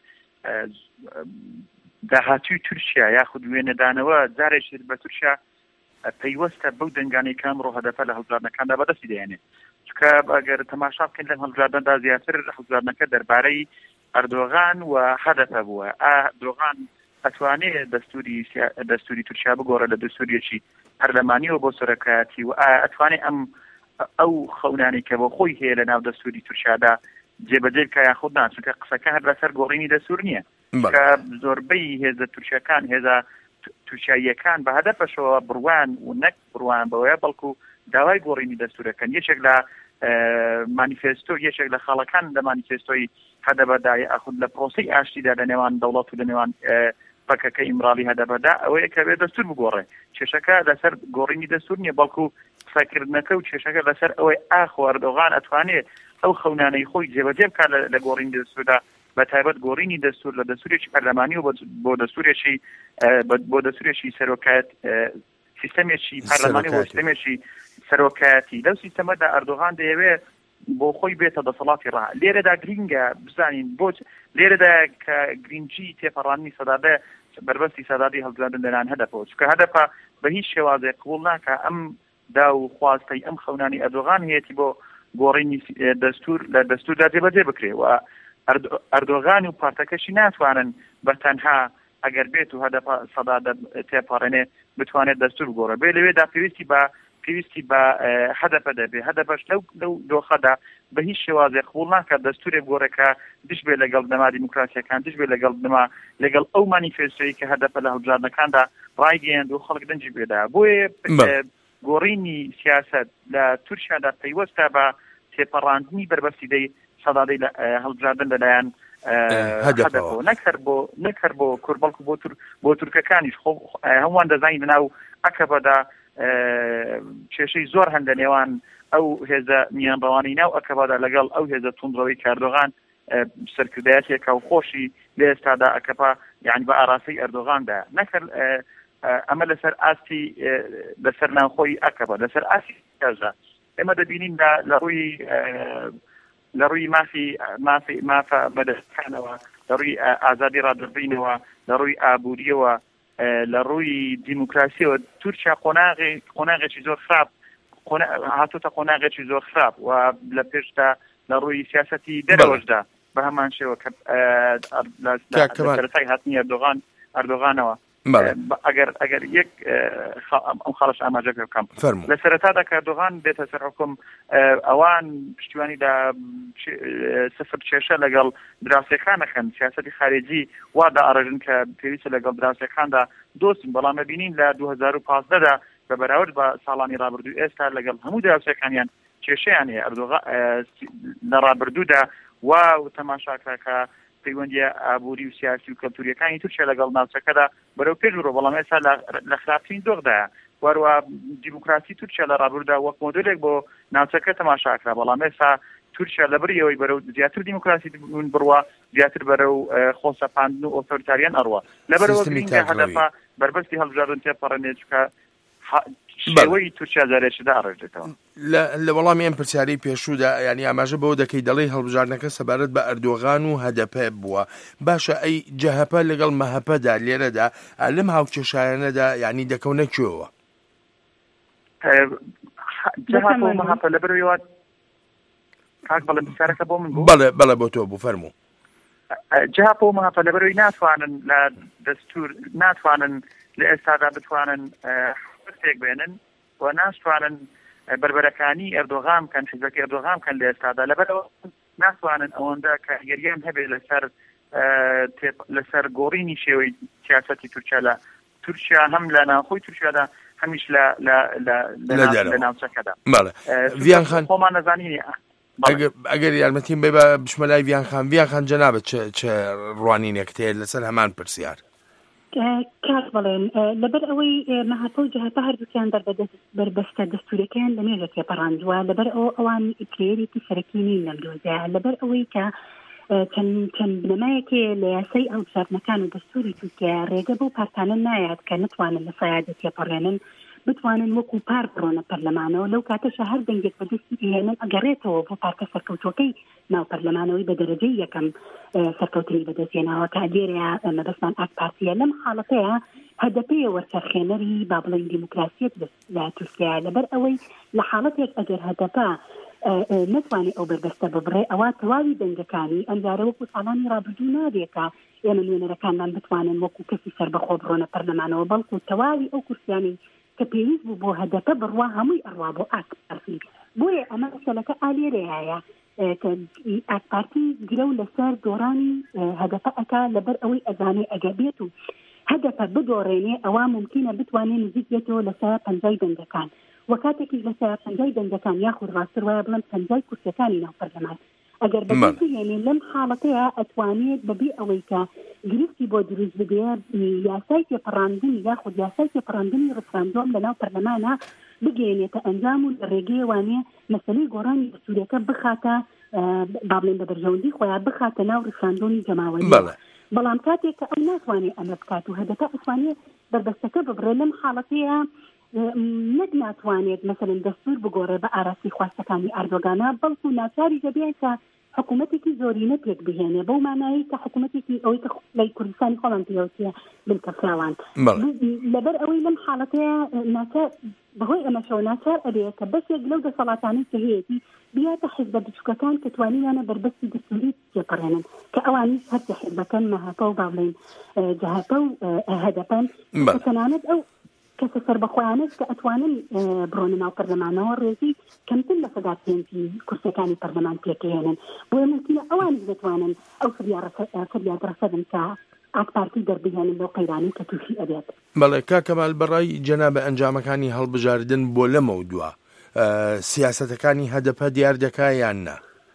داهاتووی تورکیا یاخود وێنەدانەوە جارێکی بە تورکیا پەیوەستە بەو دەنگانەی کامڕۆ هەدەفە لە هەڵبژاردنەکاندا بەدەستی دێنێ چونکە ئەگەر تەماشا بکەین لەم هەڵبژاردنەدا زیاتر هەڵبژاردنەکە دەربارەی ئەردۆغان و هەدەفە بووە ئەردۆغان ئەتوانێت دەستوری تورکیا بگۆڕە لە دەستوریەکی پەرلەمانیەوە بۆ سەرۆکایەتی و ئەتوانێت ئەو خەونانی کە بۆ خۆی هەیە لە ناو دەستوری تورکیادا جێبەجێ بکە یاخود نا چونکە قسەکە هەر لەسەر گۆڕینی دەستور نییە کە زۆربەی هێزە تورکیەکان هێزە تورکیاییەکان بە هەدەفەشەوە بڕوان و نەک بڕوان بەوەیە بەڵکو داوای گۆڕینی دەستورەکەن یەکێک لە مانیفێستۆ یەکێک لە خاڵەکان لە مانیفێستۆی هەدەبەدای ئەخود لە پرۆسەی ئاشتیدا لە نێوان دەوڵەت و لە نێوان پەکەکە ئیمرالی هەدەبەدا ئەوەیە کە بێ دەستور بگۆڕێ کێشەکە لەسەر گۆڕینی دەستور نییە بەڵکو قسەکردنەکە و کێشەکە لەسەر ئەوەی ئاخۆ ئەردۆغان ئەتوانێت ئەو خەونانەی خۆی جێبەجێ بکات لە گۆڕینی دەستوردا بە تایبەت گۆڕینی دەستور لە دەستورێکی پەرلەمانی و بۆ دەستورێکی سەرۆکایەت سیستەمێکی پەرلەمانی و سیستەمێکی سەرۆکایەتی لەو سیستەمەدا ئەردۆغان دەیەوێت بۆ خۆی بێتە دەسەڵاتی ڕا لێرەدا گرینگە بزانین بۆ لێرەدا کە گرینگی تێپەڕانی سەدادە بربەستی سەدادی هەڵبژاردن لەلایەن هەدەفەوە چونکە هەدەفە بە هیچ شێوازێک قبوڵ ناکە ئەم دا و خواستەی ئەم خەونانی ئەردۆغان هەیەی بۆ گۆڕینی دەستور لە دەستوردا جێبەجێ بکرێ و ئەردۆغان و پارتەکەشی ناتوانن بە تەنها ئەگەر بێت و هەدەفە سەدادە تێپەڕێنێ بتوانێت دەستور بگۆڕە بێ لەوێدا پێویستی بە هەدەفە دەبێ هەدەفەش لەو دۆخەدا بە هیچ شێوازێک قبوڵ ناکات دەستورێک گۆڕێکە دش بێ لەگەڵ دەما دیموکراسیەکان دش بێ لەگەڵ ئەو مانیفێستۆیی کە هەدەفە لە هەڵبژاردنەکاندا ڕایگەیاند و خەڵک دەنجی بێدا بۆیە گۆڕینی سیاست لە تورکیادا پەیوەستە بە تێپەڕاندنی بربەستیدەی سەدادەی هەڵبژاردن لەلایەن هەدەفەوە نەکەر بۆ کوربەڵکو بۆ تورکەکانیش هەمووان دەزانین لەناو ئەکەبەدا کێشەی زۆر هەن لە نێوان ئەو هێزە میانڕەوانی ناو ئەکەبەدا لەگەڵ ئەو هێزە توندڕەوەی کاردۆغان سەرکردایەتێکە و خۆشی لە ئێستادا ئەکەپا یعنی بە ئاراسەی ئەردۆغاندا نەکرد ئەمە لەسەر ئاستی لەسەر ناوخۆی ئەکەبە لەسەر ئاسی کاژە ئێمە دەبینین لە ڕووی مافە بەدەستکانەوە لە ڕووی ئازادی ڕادبینەوە لە ڕووی ئابوووریەوە لە ڕووی دیموکراسیەوە تورکیا قۆناغێکی زۆر خراپ هاتوتە قۆناغێکی زۆر خراپ و لە پێشدا لە ڕووی سیاسەتی دەرەوەشدا بە هەمان شێوە سەرەتای هاتنی ئەردۆغانەوە ئەگەر یەک ئەم خاڵش ئاماژە پێ بکەم لە سەرەتادا کە ئەردۆغان بێتە سەر حکوم ئەوان پشتیوانیدا سفر کێشە لەگەڵ دراوسێکانەکەن سیاسەتی خارجی وا دائەڕێژن کە پێویستە لەگەڵ دراوسێکاندا دۆستن بەڵام ببینین لە 2015دا بە بەراورد بە ساڵانی ڕابردوو ئێستا لەگەڵ هەموو دراوسێکانیان کێشەیان هەیە لە ڕابردوودا وا تەماشاکە کە پەیوەندی ئابووری و سیاسی و کەلتوریەکانی تورکیا لەگەڵ ناوچەکەدا بەرەو پێش ڕۆ بەڵام ئێستا لە خراپترین دۆخدایە وەروە دیموکراسی تورکیا لە ڕابردوودا وەک مۆدلێک بۆ ناوچەکە تەماشاکرا بەڵام ئێستا تورکیا لەبەریەوەی بەرەو زیاتر دیموکراسی بڕوە زیاتر بەرەو خۆسەپاندن و ئۆتۆریتاریان ئەڕوە لەبەرەوە گرینگە هەدەفە بربەستی هەڵبژاردن تێپەڕێنێت چونکە شێوەی تورکیا جارێکیدا ئەڕێژێتەوە لە وەڵامی ئەم پرسیارەی پێشوودا ینی ئاماژە بەوە دەکەی دەڵێی هەڵبژاردنەکە سەبارەت بە ئەردۆغان و هەدەپە بووە باشە ئەی جەهەپە لەگەڵ مەهەپەدا لێرەدا لەم هاوکێشایانەدا ینی دەکەونە کوێوە جها بۆ مەهاپە لەبەرەوەیەوە کاک بەڵێ پرسیارەکە بۆ من بوو بەڵێ بۆ تۆ بوو فەرموو جها بۆ مەهاپە لەبەرەوەی ناتوانن لە دەستور ناتوانن لە ئێستادا بتوانن شتێک بێنن و ناتوانن بربەرەکانی ئەردۆغان بکەن حیزبەکەی ئەردۆغان بکەن لە ئێستادا لەبەرەوە ناتوانن ئەوەندە کاریگەریان هەبێت لەسەر گۆڕینی شێوەی سیاسەتی تورکیا لە تورکیا هەم لە ناوخۆی تورکیادا هەمیش لە ناوچەکەدا ڤیان خان خۆمان نەزانینی ئەگەر یارمەتیم بێ بە بشمەلای ڤیان خان جەنابەت چ ڕوانینێک هەیە لەسەر هەمان پرسیار کاک بڵێن لەبەر ئەوەی مەهاپە و جەهەپە هەردووکیان بربەستە دەستورەکەیان لە مێژە تێپەڕاندووە لەبەر ئەوان پلێرێکی سەرەکی نین نەمدۆزە لەبەر ئەوەی کە چەند بنەمایەکێ لە یاسای هەڵبژاردنەکان و دەستوری تورکیا ڕێگە بەو پارتانە نایات کە نتوانن لە سایادە تێپەڕێنن بتوانن وەکو پار بڕۆنە پەرلەمانەوە لەو کاتەشە هەر دەنگێک بەدەستی هێنن ئەگەڕێتەوە بۆ پارتە سەرکەوتۆکەی ناو پەرلەمانەوەی بە دەرەجەی یەکەم سەرکەوتنی بەدەستێناوە کە ئەدێرەیە مەبەستمان ئاک پارتیە لەم حاڵەتەیە هەدەپەیە وەرسەرخێنەری با بڵێن دیموکراسیەت لە تورکیا لەبەر ئەوەی لە حاڵەتێک ئەگەر هەدەپە نتوانێت ئەو بەربەستە ببڕێ ئەوە تەواوی دەنگەکانی ئەمجارە وەکو ساڵانی ڕابردوو نابێتە ئێمە نوێنەرەکانمان بتوانن وەکو کەسی سەربەخۆ بڕۆنە پەرلەمانەوە بەڵکو تەواوی ئەو کورسیانی کە پێویست بوو بۆ هەدەپە بڕوا هەمووی ئەڕوا بۆ ئاک پارتی بۆیە ئەمە مەسەلەکە ئالێرەیە کە ئاک پارتی گرە و لەسەر دۆڕانی هەدەپە ئەکا لەبەر ئەوەی ئەزانێ ئەگە بێت و هەدەپە بدۆڕێنێ ئەوە ممکنە بتوانێت نزیک بێتەوە لەسەر پەنجای دەنگەکان وەکاتێکی لەسەر پەنجای دەنگەکان یاخود ڕاستتر وایە بڵێن پەنجای کورسەکانی ناو پەرلەمان ئەگەر بەهێنێ لەم حاڵەتەیە ئەتوانێت بەبێ ئەوەی کە گرفتی بۆ دروست ببێ یاسای تێپەڕاندنی یاخود یاسای تێپەڕاندنی ڕفراندۆم لەناو پەرلەمانە بگەێنێتە ئەنجام و لە ڕێگەی وانێ مەسەلەی گۆڕانی دەستورەکە بخاتە با بڵێن بە بەرژەوەندی خۆیان بخاتە ناو ڕفراندۆمی جەماوەری بەڵام کاتێک کە ئەو ناتوانێت ئەمە بکات و هەدەپە ئەتوانێت بربەستەکە ببڕێ لەم حاڵەتەیە نەک ناتوانێت مەسەلەن دەستور بگۆڕێ بە ئاراستی خواستەکانی ئەردۆگانە بەڵکو ناچاری دەبێت کە حکوومەتێکی زۆرینە پێک بهێنێ بەو مانایی کە حکوومەتێکی ئەوەی کە لای کوردستانی خۆڵان پێوتیە بنکەفراوان لەبەر ئەوەی لەم حاڵەتەیە ناچار بەهۆی ئەمەشەوە ناچار ئەبێت کە بەشێک لەو دەسەڵاتانەی کە هەیەی بیاتە حیزبە بچووکەکان کە توانیانە بربەستی دەستوری تێپەڕێنن کە ئەوانیش هەرچە حیزبەکەن مەهاپە و با بڵێن جەهەپە و هەدەپەن تەنانەت ئەو کەسە سەربەخۆیانەت کە ئەتوانن بڕۆنە ناو پەرلەمانەوە ڕێزی کەمتر لە سەدا پێنجی کورسەکانی پەرلەمان پێکەهێنن بۆیە ممکنە ئەوانش دەتوانن ئەو فریاد ڕەسەدن کە ئاک پارتی دەربهێنن لەو قەیرانی کە تووشی ئەبێت بەڵێ کاکەمال بەڕای جەنابە ئەنجامەکانی هەڵبژاردن بۆ لەمەوە دووە سیاسەتەکانی هەدەپە دیار دەکا یان نا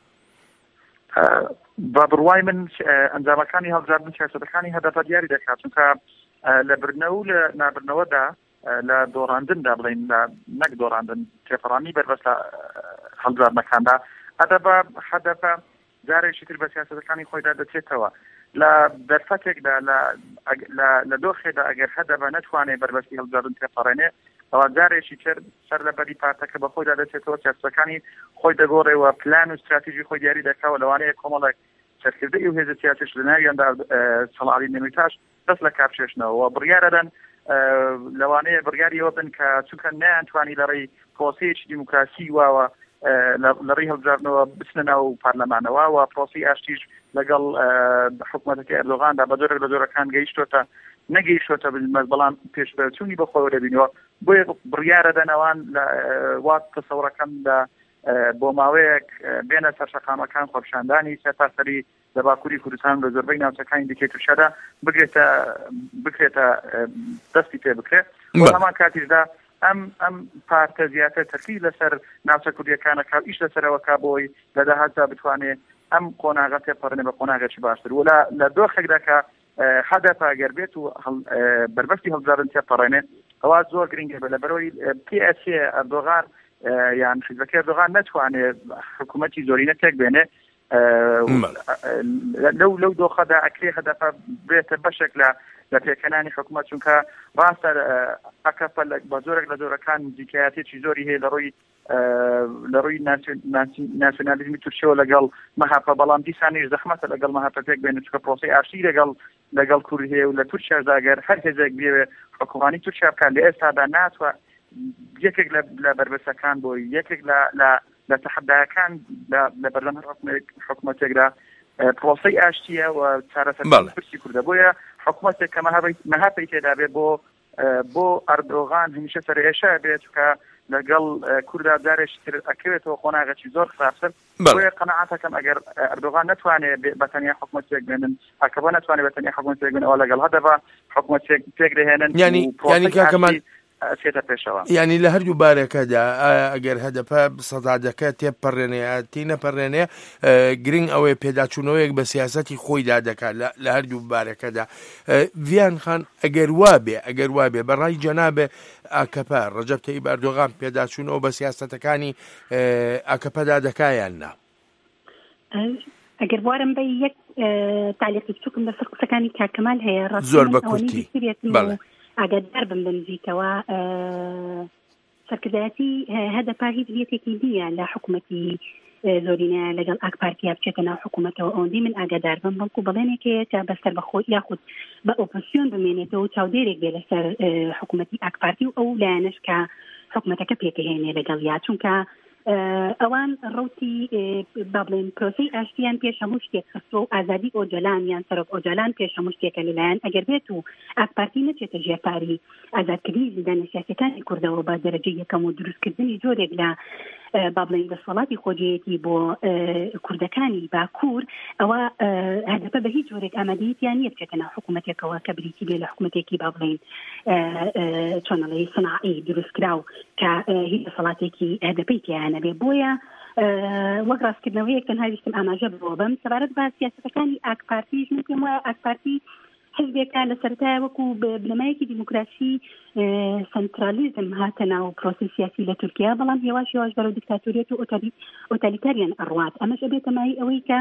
با بڕوای من ئەنجامەکانی هەڵبژاردن سیاسەتەکانی هەدەپە دیاری دەکات چونکە لە برنەوە و لە نابرنەوەدا لە دۆڕاندندا بڵین نەک دۆڕاندن تێپەڕانی بەربەست لە هەڵبژاردنەکاندا هەدەپە جارێکی تر بە سیاسەتەکانی خۆیدا دەچێتەوە لە دەرفەتێکدا لە دۆخێدا ئەگەر هەدەپە نەتوانێت بەربەستی هەڵبژاردن تێپەڕێنێ ئەوە جارێکی تر سەر لە بەری پارتەکە بە خۆیدا دەچێتەوە سیاسەتەکانی خۆی دەگۆڕێەوە پلان و استراتیژی خۆی دیاری دەکاوە لەوانەیە کۆمەڵێک سەرکردەی و هێزە سیاسیش لە ناویاندا سەڵاتی نێمیتاش دەست لە کارچێشنەوە بڕیارەدەن لەوانەیە بڕیاریەوە بن کە چونکە نەیانتوانی لەڕێی پرۆسەیەکی دیموکراسی واوە لەڕێی هەڵبژاردنەوە بچنە ناو پارلەمانەوە و پرۆسی ئاشتیش لەگەڵ حکوومەتەکەی ئەردۆغاندا بە جۆرێک لە جۆرەکان نەگەیشتۆتە بەڵام پێشبەرچوونی بەخۆیەوە دەبینەوە بۆیە بڕیارەدەنەوان لە وات تەسەوڕەکەم لە بۆ ماوەیەک بێنە سەرشەقامەکان خۆپیشاندانی سەرتاسەری لە باکووری کوردستان لە زۆربەی ناوچەکانی دیکەی تووشەدا بکرێتە دەستی پێ بکرێت بۆ هەمان کاتیشدا ئەم پارتە زیاتر تەرکی لەسەر ناوچە کوردیەکانەکە ئیش لەسەرەوە کا بۆی لە داهاتدا بتوانێت ئەم قۆناغە تێپەڕێنێ بە قۆناغێکی باشتر و لە دۆخێکدا کە هەدەپە ئەگەر بێت و بربەستی هەڵبژاردن تێپەڕێنێ ئەوە زۆر گرنگە بە لەبەرەوەی PSA ئەردۆغان یان حیزبەکەی ئەردۆغان نەتوانێت حکوومەتی زۆرینە تێک بێنێ لەو دۆخەدا ئەکرێ هەدەپە بێتە بەشێک لە پێکەنانی حکوومەت چونکە ڕاستە ئەکەپە بە زۆرێک لە جۆرەکان نزیکایەتێکی زۆری هەیە لە ڕووی ناسیۆنالیزمی تورکیەوە لەگەڵ مەهاپە بەڵام دیسانیش زەحمەتە لەگەڵ مەهاپە پێک بێنێت چونکە پرۆسەی ئاشتی لەگەڵ کورد هەیە و لە تورکیاشدا ئەگەر هەر هێزێک بێوێ حکومانی تورکیا بکات لە ئێستادا یەکێک لە بربەسەکان بۆ یەکێک لە تەحەداکان لە بەردەم حکوومەتێکدا پرۆسەی ئاشتیە و چارەسەری پرسی کوردە بۆیە حکوومەتێک کە مەهاپەی تێدا بێ بۆ ئەردۆغان هەمیشە سەرێشە بێت کە لەگەڵ کووردا جارێکی تر ئەکەوێتەوە خۆناغەکی زۆر خراپتر بۆیە قەنەعاتەکەم ئەگەر ئەردۆغان نەتوانێت بەتەنیا حکوومەتێک بێنن ئەکەبە نەتوانێت بەتەنیا حکوومەتێک بێنەوە لەگەڵ هەدەبە حکوومەتێک پێک دەهێنن یعنی کاکەمان سێتە پێشەوە ینی لە هەردوو بارەکەدا ئەگەر هەدەپە سەدادەکە تێپەڕێنەیە نەپەڕێنەیە گرنگ ئەوەی پێداچوونەوەیەک بە سیاسەتی خۆیدا دەکات لە هەردوو بارەکەدا ڤیان خان ئەگەر وابێ بەڕای جەنابێ ئاکەپە ڕەجەب تەیب ئەردۆغان پێداچوونەوە بە سیاسەتەکانی ئاکەپەدا دەکایان نا ئەگەر بوارم بە یەک تعلیقی بچووکم لەسەر قسەکانی کاکەمال هەیە زۆر بە کورتی ئاگادار بم بنزیکەوە سەرکردایەتی هەدەپا هیچ بێتێکی نییە لە حکوومەتی زۆرینە لەگەڵ ئاک پارتیا بچێتە ناو حکوومەتەوە ئەوەندەی من ئاگادار بم بەڵکو بەڵێنێکەیە کە بەسەر بەخۆی یاخود بە ئۆپۆزیسیۆن بمێنێتەوە و چاودێرێک بێ لەسەر حکوومەتی ئاک پارتی و ئەو لایەنش کە حکوومەتەکە پێکەهێنێ لەگەڵ یا چونکە ئەوان ڕوتی با بڵێن پرۆسەی ئاشتیان پێش هەموو شتێک خستووە و ئازادی ئۆجۆلان یان سەرۆک ئۆجۆلان پێش هەموو شتێکە لەلایەن ئەگەر بێت و ئاک پارتی نەچێتە ژێرپاری ئازادکردنی زیندانە سیاسەکانی کوردەوە بە دەرەجەی یەکەم و دروستکردنی جۆرێک لە با بڵێن دەسەڵاتی خۆجێتی بۆ کوردەکانی باکوور ئەوە هەدەپە بە هیچ جۆرێک ئامادەیەتیان نییە بچێتە ناو حکوومەتێکەوە کە بریتی بێ لە حکوومەتێکی با بڵێن چۆنەڵی سناعی دروستکراو کە هیچ دەسەڵاتێکی هەدەپەی تیانە بێ بۆیە وەک ڕاستکردنەوەیەک تەنها ویستم ئاماژە بۆ بم سەبارەت بە سیاسەتەکانی ئاک پارتیش من پێم وایە ئاک پارتی حزبێکە لە سەرەتایە وەکو بنەمایەکی دیموکراسی سنترالیزم هاتە ناو پرۆسی سیاسی لە تورکیا بەڵام هێواش بەرەو دیکتاتۆریەت و ئۆتالیتاریان ئەڕوات ئەمەش ئەبێتە مای ئەوەی کە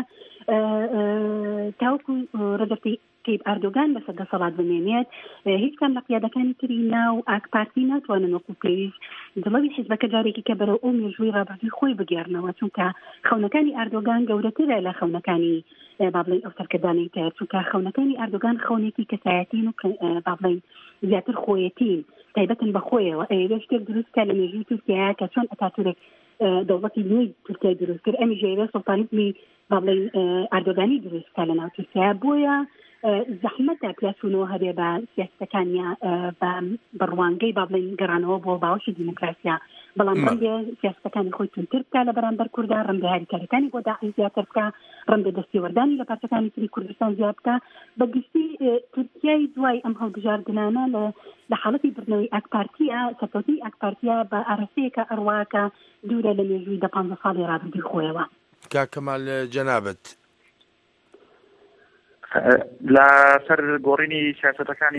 تاوەکو ڕەجەب تەیب ئەردۆغان بەسەر دەسەڵات بمێنێت هیچ کام لە قیادەکانی تری ناو ئاک پارتی ناتوانن وەکو پێویست دڵەوی حیزبەکە جارێکی کە بەرەو ئەو مێژووی ڕابردووی خۆی بگێڕنەوە چونکە خەونەکانی ئەردۆغان گەورەترە لە خەونەکانی با بڵێن ئەو سەرکردانەی تر چونکە خەونەکانی ئەردۆغان خەونێکی کەسایەتین و با بڵێن زیاتر خۆیەتین تایبەتن بە خۆیەوە ئەوێ شتێک دروستکە لە مێژووی تورکیا کە چۆن ئەتاتورک دەوڵەتی نوێی تورکیا دروست کرد ئەمی ژێرە سوڵتانیزمی با بڵێن ئەردۆغانی دروستکە لە ناو تورکیا بۆیە زەحمەتە پیاسوونەوە هەبێ بە سیاستەکانیا بە ڕوانگەی با بڵێن گەڕانەوە بۆ باوەشی دیموکراسیا بەڵام ڕەنگە سیاستەکانی خۆی تونتر بکە لە بەرامبەر کووردا ڕەنگە هاریکاریەکانی بۆ داعش زیاتر بکە ڕەنگە دەستێوەردانی لە پارچەکانی تری کوردستان زیاد بکە بەگشتی تورکیای دوای ئەم هەڵبژاردنانە لە حاڵەتی بردنەوەی ئاک پارتیە سەرکەوتنی ئاک پارتیە بە ئارەسەیەکە ئەڕواکە دوورە لە مێژووی 15 ساڵی ڕابردووی خۆیەوە کاکەمال جەنابەت لە سەر گۆڕینی سیاسەتەکانی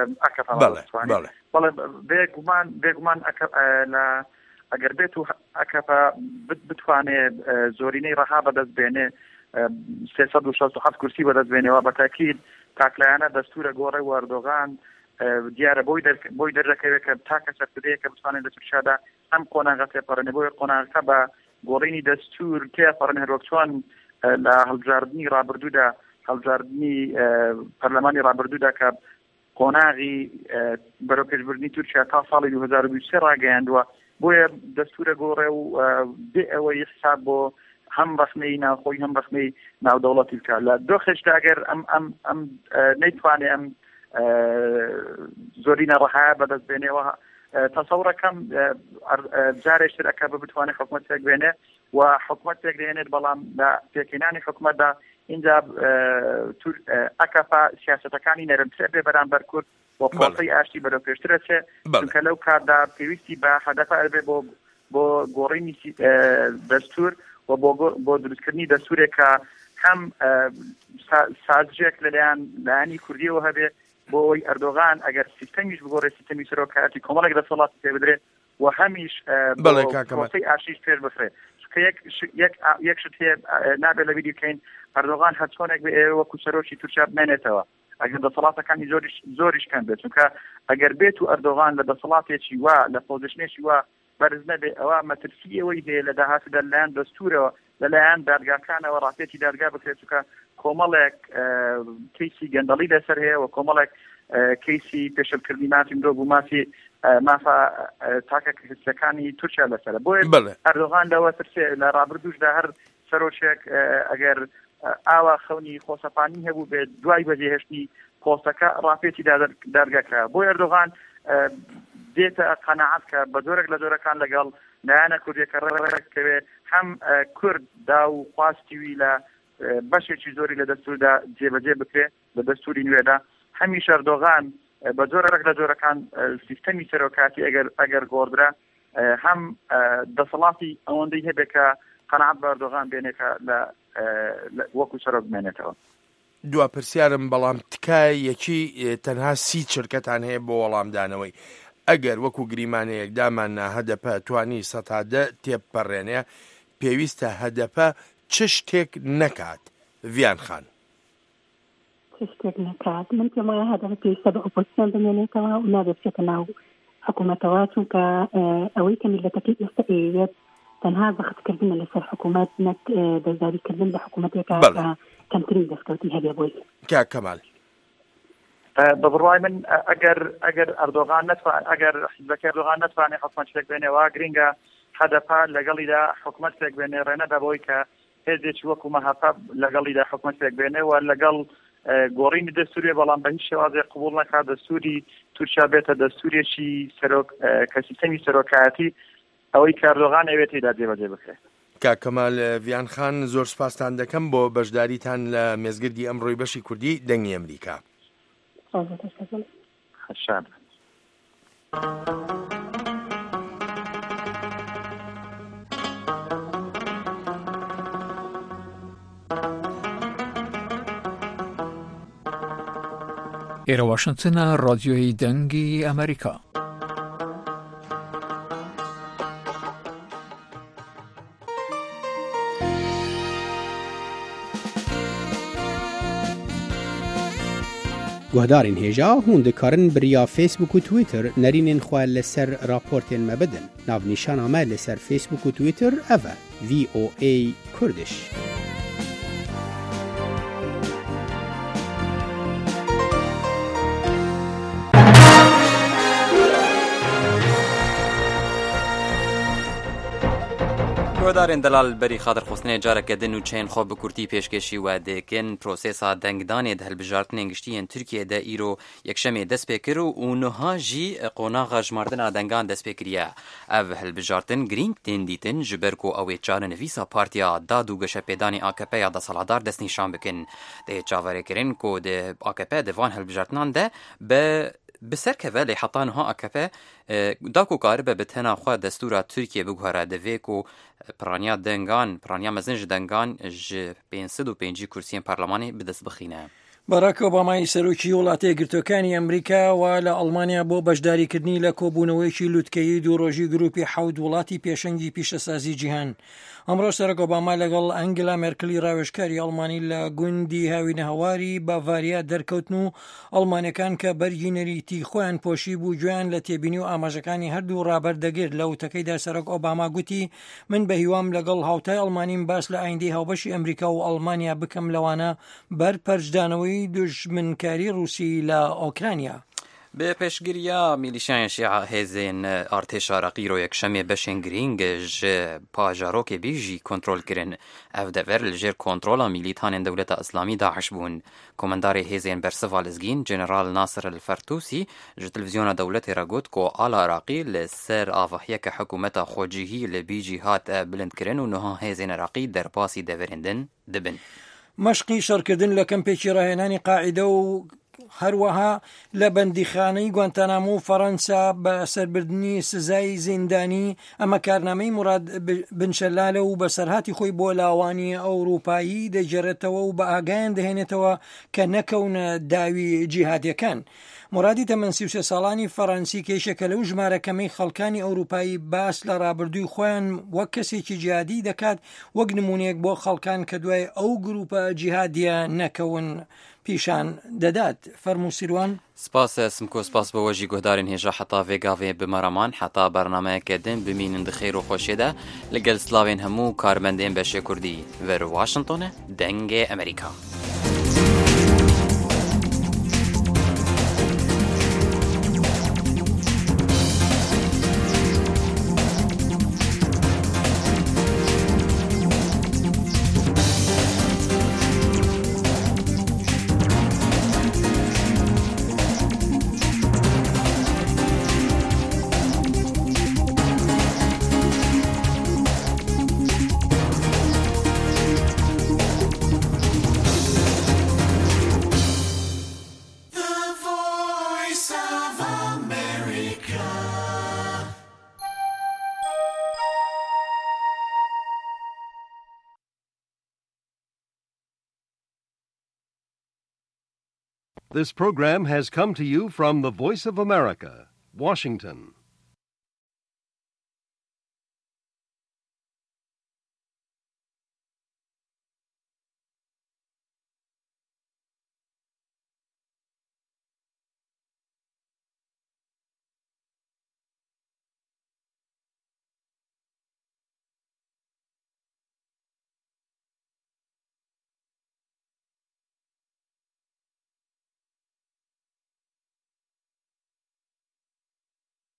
بێگومان ئەگەر بێت و ئەکەپە بتوانێت زۆرینەی ڕەها بەدەست بێنێ 367 کورسی بەدەست بێنەوە بە تاکید تاکلایانە دەستورە گۆڕی ئەردۆغان دیارە بۆی دەردەکەوێت کە تاکە سەرکردەیە کە بتوانێت لە تورکیادا ئەم قۆناغە تێپەڕێنێ بۆیە قۆناغەکە بە گۆڕینی دەستور تێپەڕێنێ هەروەک چۆن لە هەڵبژاردننی ڕابردوودا هەڵبژاردننی پەرلەمانی ڕابردوودا کە قۆناغی بەرەوپێشبردننی تورکیا تا ساڵی 2023 ڕاگەیاندووە بۆیە دەستورە گۆڕێ و بێ ئەوەی حساب بۆ هەم ڕسمەی ناوخۆی هەم ڕسمەی ناودەوڵەتی بکە لە دۆخێشدا ئەگەر ئەم نەیتوانێ ئەم زۆرینە ڕەها بەدەست بێنێەوە تەسەوڕەکەم جارێکتر ئەکە بتوانێت حکوومەتێک بێنێ و حکوومەتێک دێنێت بەڵام لە پێکهێنانی حکوومەتدا اینجا ئەکەپا سیاسەتەکانی نەرمتر بێ بەرامبەر کورد بۆ پرۆسەی ئاشتی بەرەو پێشترە چێ چونکە لەو کاردا پێویستی بە هەدەفە ئەبێ بۆ گۆڕینی دەستور و بۆ دروستکردنی دەستورێک کە هەم سازژێک لەلایانی کوردیەوە هەبێ بۆ ئەوەی ئەردۆغان ئەگەر سیستەمیش بگۆڕێ سیستەمی سەرۆکایەتی کۆمەڵێک دەسەڵاتی پێ بدرێت و هەمیش پرۆسەی ئاشتیش پێش بفرێت یەک شت هەیە نابێت لە ویدیو بکەین ئەردۆغان هەچۆنێک بێ ئێوە وەکو سەرۆکی تورکیا بمێنێتەوە ئەگەر دەسەڵاتەکانی زۆریش کەم بێت چونکە ئەگەر بێت و ئەردۆغان لە دەسەڵاتێکی وا لە پۆزیشنێکی وا بەرز نەبێ ئەوە مەترسی ئەوەی هەیە لە داهاتوودا لەلایەن دەستورەوە لەلایەن دادگاکانەوە ڕاستێتی دادگا بکرێت چونکە کۆمەڵێک کەیسی گەندەڵی لەسەر هەیە و کۆمەڵێک کەیسی پێشەلکردنی مافی مرۆڤ و مافی مافە تاکە کەسەکانی تورکیا لەسەرە بۆیە ئەردۆغان لەوە ترسێ لە ڕابردووشدا هەر سەرۆکێک ئەگەر ئاوا خەونی خۆسەپانی هەبوو بێت دوای بەجێهێشتنی پۆستەکە ڕاپێتی دارگاکرا بۆ ئەردۆغان دێتە قەناعەت کە بە جۆرێک لە جۆرەکان لەگەڵ لایەنە کوردیەکە ڕێکەوێ هەم کورد دا و خواستی لە بەشێکی زۆری لە دەستوردا جێبەجێ بکرێت لە دەستوری نوێدا هەمیش ئەردۆغان بە جۆرێک لە جۆرەکان سیستەمی سەرۆکاتی ئەگەر گۆڕدرا هەم دەسەڵاتی ئەوەندەی هەبێت کە قەناعەت بە ئەردۆغان بێنێکە لە وەکو سەرۆک بمێنێتەوە. دوا پرسیارم بەڵام تکای یەکی تەنها 30 چرکەتان هەیە بۆ وەڵامدانەوەی ئەگەر وەکو گریمانەیەک داماننا هەدەپە توانی 100 تێپەڕێنێ پێویستە هەدەپە چ شتێک نەکات ڤیان خان شتێک نەکات من پێم وایە هەدەف پێویستە بە ئۆپۆزیسیۆن بمێنێتەوە و نابێت ناو حکوومەتەوە چونکە ئەوەی کە میلەتەکەی ئێستا ئەوێت تەنها بەختکردنە لەسەر حکوومەت نەک دەرباریکردن بە حکوومەتێکە کەمترین دەستکەوتی هەبێ بۆی کەمال بە بڕوای من ئەگەر ئەردۆغان ئەگەر حیزبەکە ئەردۆغان نەتوانێت حکوومەتێک بێنێەوە گرینگە هەدەپا لەگەڵیدا حکوومەتێک بێنێ ڕێنەدا بۆی کە هێزێکی وەکو مەهاپا لەگەڵیدا حکوومەتێک بێنێەوە لەگەڵ گۆڕینی دەستوریە بەڵام بە هیچ شێوازێک قبول نەکات دەستوری تورکیا بێتە دەستورێکی کە سیستەمی سەرۆکایەتی ئەوەی کاردۆغان ئەوێت تێدا جێبەجێ بکرێت. کاکەمال ڤیان خان زۆر سپاسان دەکەم بۆ بەشداریتان لە مێزگردی ئەمڕۆی بەشی کوردی دەنگی ئەمریکا. خەشان ئێرە واشنگتنە ڕادیۆی دەنگی ئەمریکا. گوهدارین هێژا هون دikarin biriya Facebook û Twitter nerînên xwe li ser raportên me bidin. Navnîşana me li ser Facebook û Twitter ev e VOA Kurdish. گۆدارên delal berî xatirxwestinê careke din û çên xwe bi Kurdî pêşkêşî we dikin prosesa dengdanê di hilbijartinên giştiyên Tirkiyeyê îro yekşemê dest pê kir û niha jî qonaxa jmardina dengan dest pê kiriye. Ev hilbijartin girîng tên dîtin ji ber ku ew ê çarenivîsa Partiya Dad û Geşepêdanê AKP ya desaladar destnîşan bikin. Dê çaverêkirin ku di AKP di van hilbijartinan de bi serkeve lê heta niha AKP da ku karibe bi tena xwe destûra Tirkiye biguhere divê ku piraniya mezin ji dengan ji 505 kursiyên parlemanê bi dest bixîne. باراک ئۆبامای سەرۆکی وڵاتە یەکگرتوەکانی ئەمریکا و لە ئەڵمانیا بۆ بەشداریکردنی لە کۆبوونەوەیکی لوتکەیی دوڕۆژی گروپی 7 وڵاتی پێشەنگی پیشەسازی جیهان. ئەمڕۆ سەرۆک ئۆباما لەگەڵ ئەنگلا مێرکلی ڕاوێژکاری ئەڵمانی لە گوندی هاوینە هەواری باڤاریا دەرکەوتن و ئەڵمانەکان کە بەرگی نەریتی خۆیان پۆشی بوو گوێیان لە تێبینی و ئاماژەکانی هەردوو ڕابەردەگرت لە وتەکەیدا سەرۆک ئۆباما گوتی من بە هیوام لەگەڵ هاوتای ئەڵمانیم باس لە ئایندەی هاوبەشی ئەمریکا و ئەڵمانیا بکەم لەوانە بەر پەرجدانەوەی دژمنکاری رووسی لە ئۆکرانیا. Bi pêşgiriya mîlîşeyên şîa hêzên artêşa Iraqî îro yekşemê beşên girîng ji pajarokê bî jî kontrol kirin. Ev dever li jêr kontrola mîlîtanên Dewleta Îslamî Daeş bûn. Komendarê hêzên bersiva lizgîn Jeneral Nasir el-Fertûsî ji televizyona dewletê re got ku ala Iraqî li ser avahiyeke hikûmeta xwecihî li bî jî hat bilindkirin û niha hêzên Iraqî derpasî deverên din dibin. مەشقی شەڕکردن لە کەمپێکی ڕاهێنانی قاعیدە و هەروەها لە بەندیخانەی گوانتانامۆ و فەڕەنسا بە سەربردنی سزای زیندانی ئەمە کارنامەی مراد بنشەلالە و بەسەرهاتی خۆی بۆ لاوانی ئەوروپایی دەجێڕێتەوە و بە ئاگایان دەهێنێتەوە کە نەکەونە داوی جیهادیەکان. مرادی تەمەن 33 ساڵانی فەڕەنسی کێشەکە لەو ژمارەکەمەی خەڵکانی ئەوروپایی باس لە ڕابردووی خۆیان وەک کەسێکی جیهادی دەکات وەک نمونەیەک بۆ خەڵکان کە دوای ئەو گروپە جیهادیە نەکەون پیشان دەدات. فەرموو سیروان سپاس سمکۆ سپاس بە وەژی گۆدارین هێژە حتا vêgavê بمەرەمان حتا بەرنامەیەکە din bimînin di xêr û xweşê de li gel slavên hemû karmendên beşê Kurdî ver Washingtonê dengê Amerîka. This program has come to you from the Voice of America, Washington.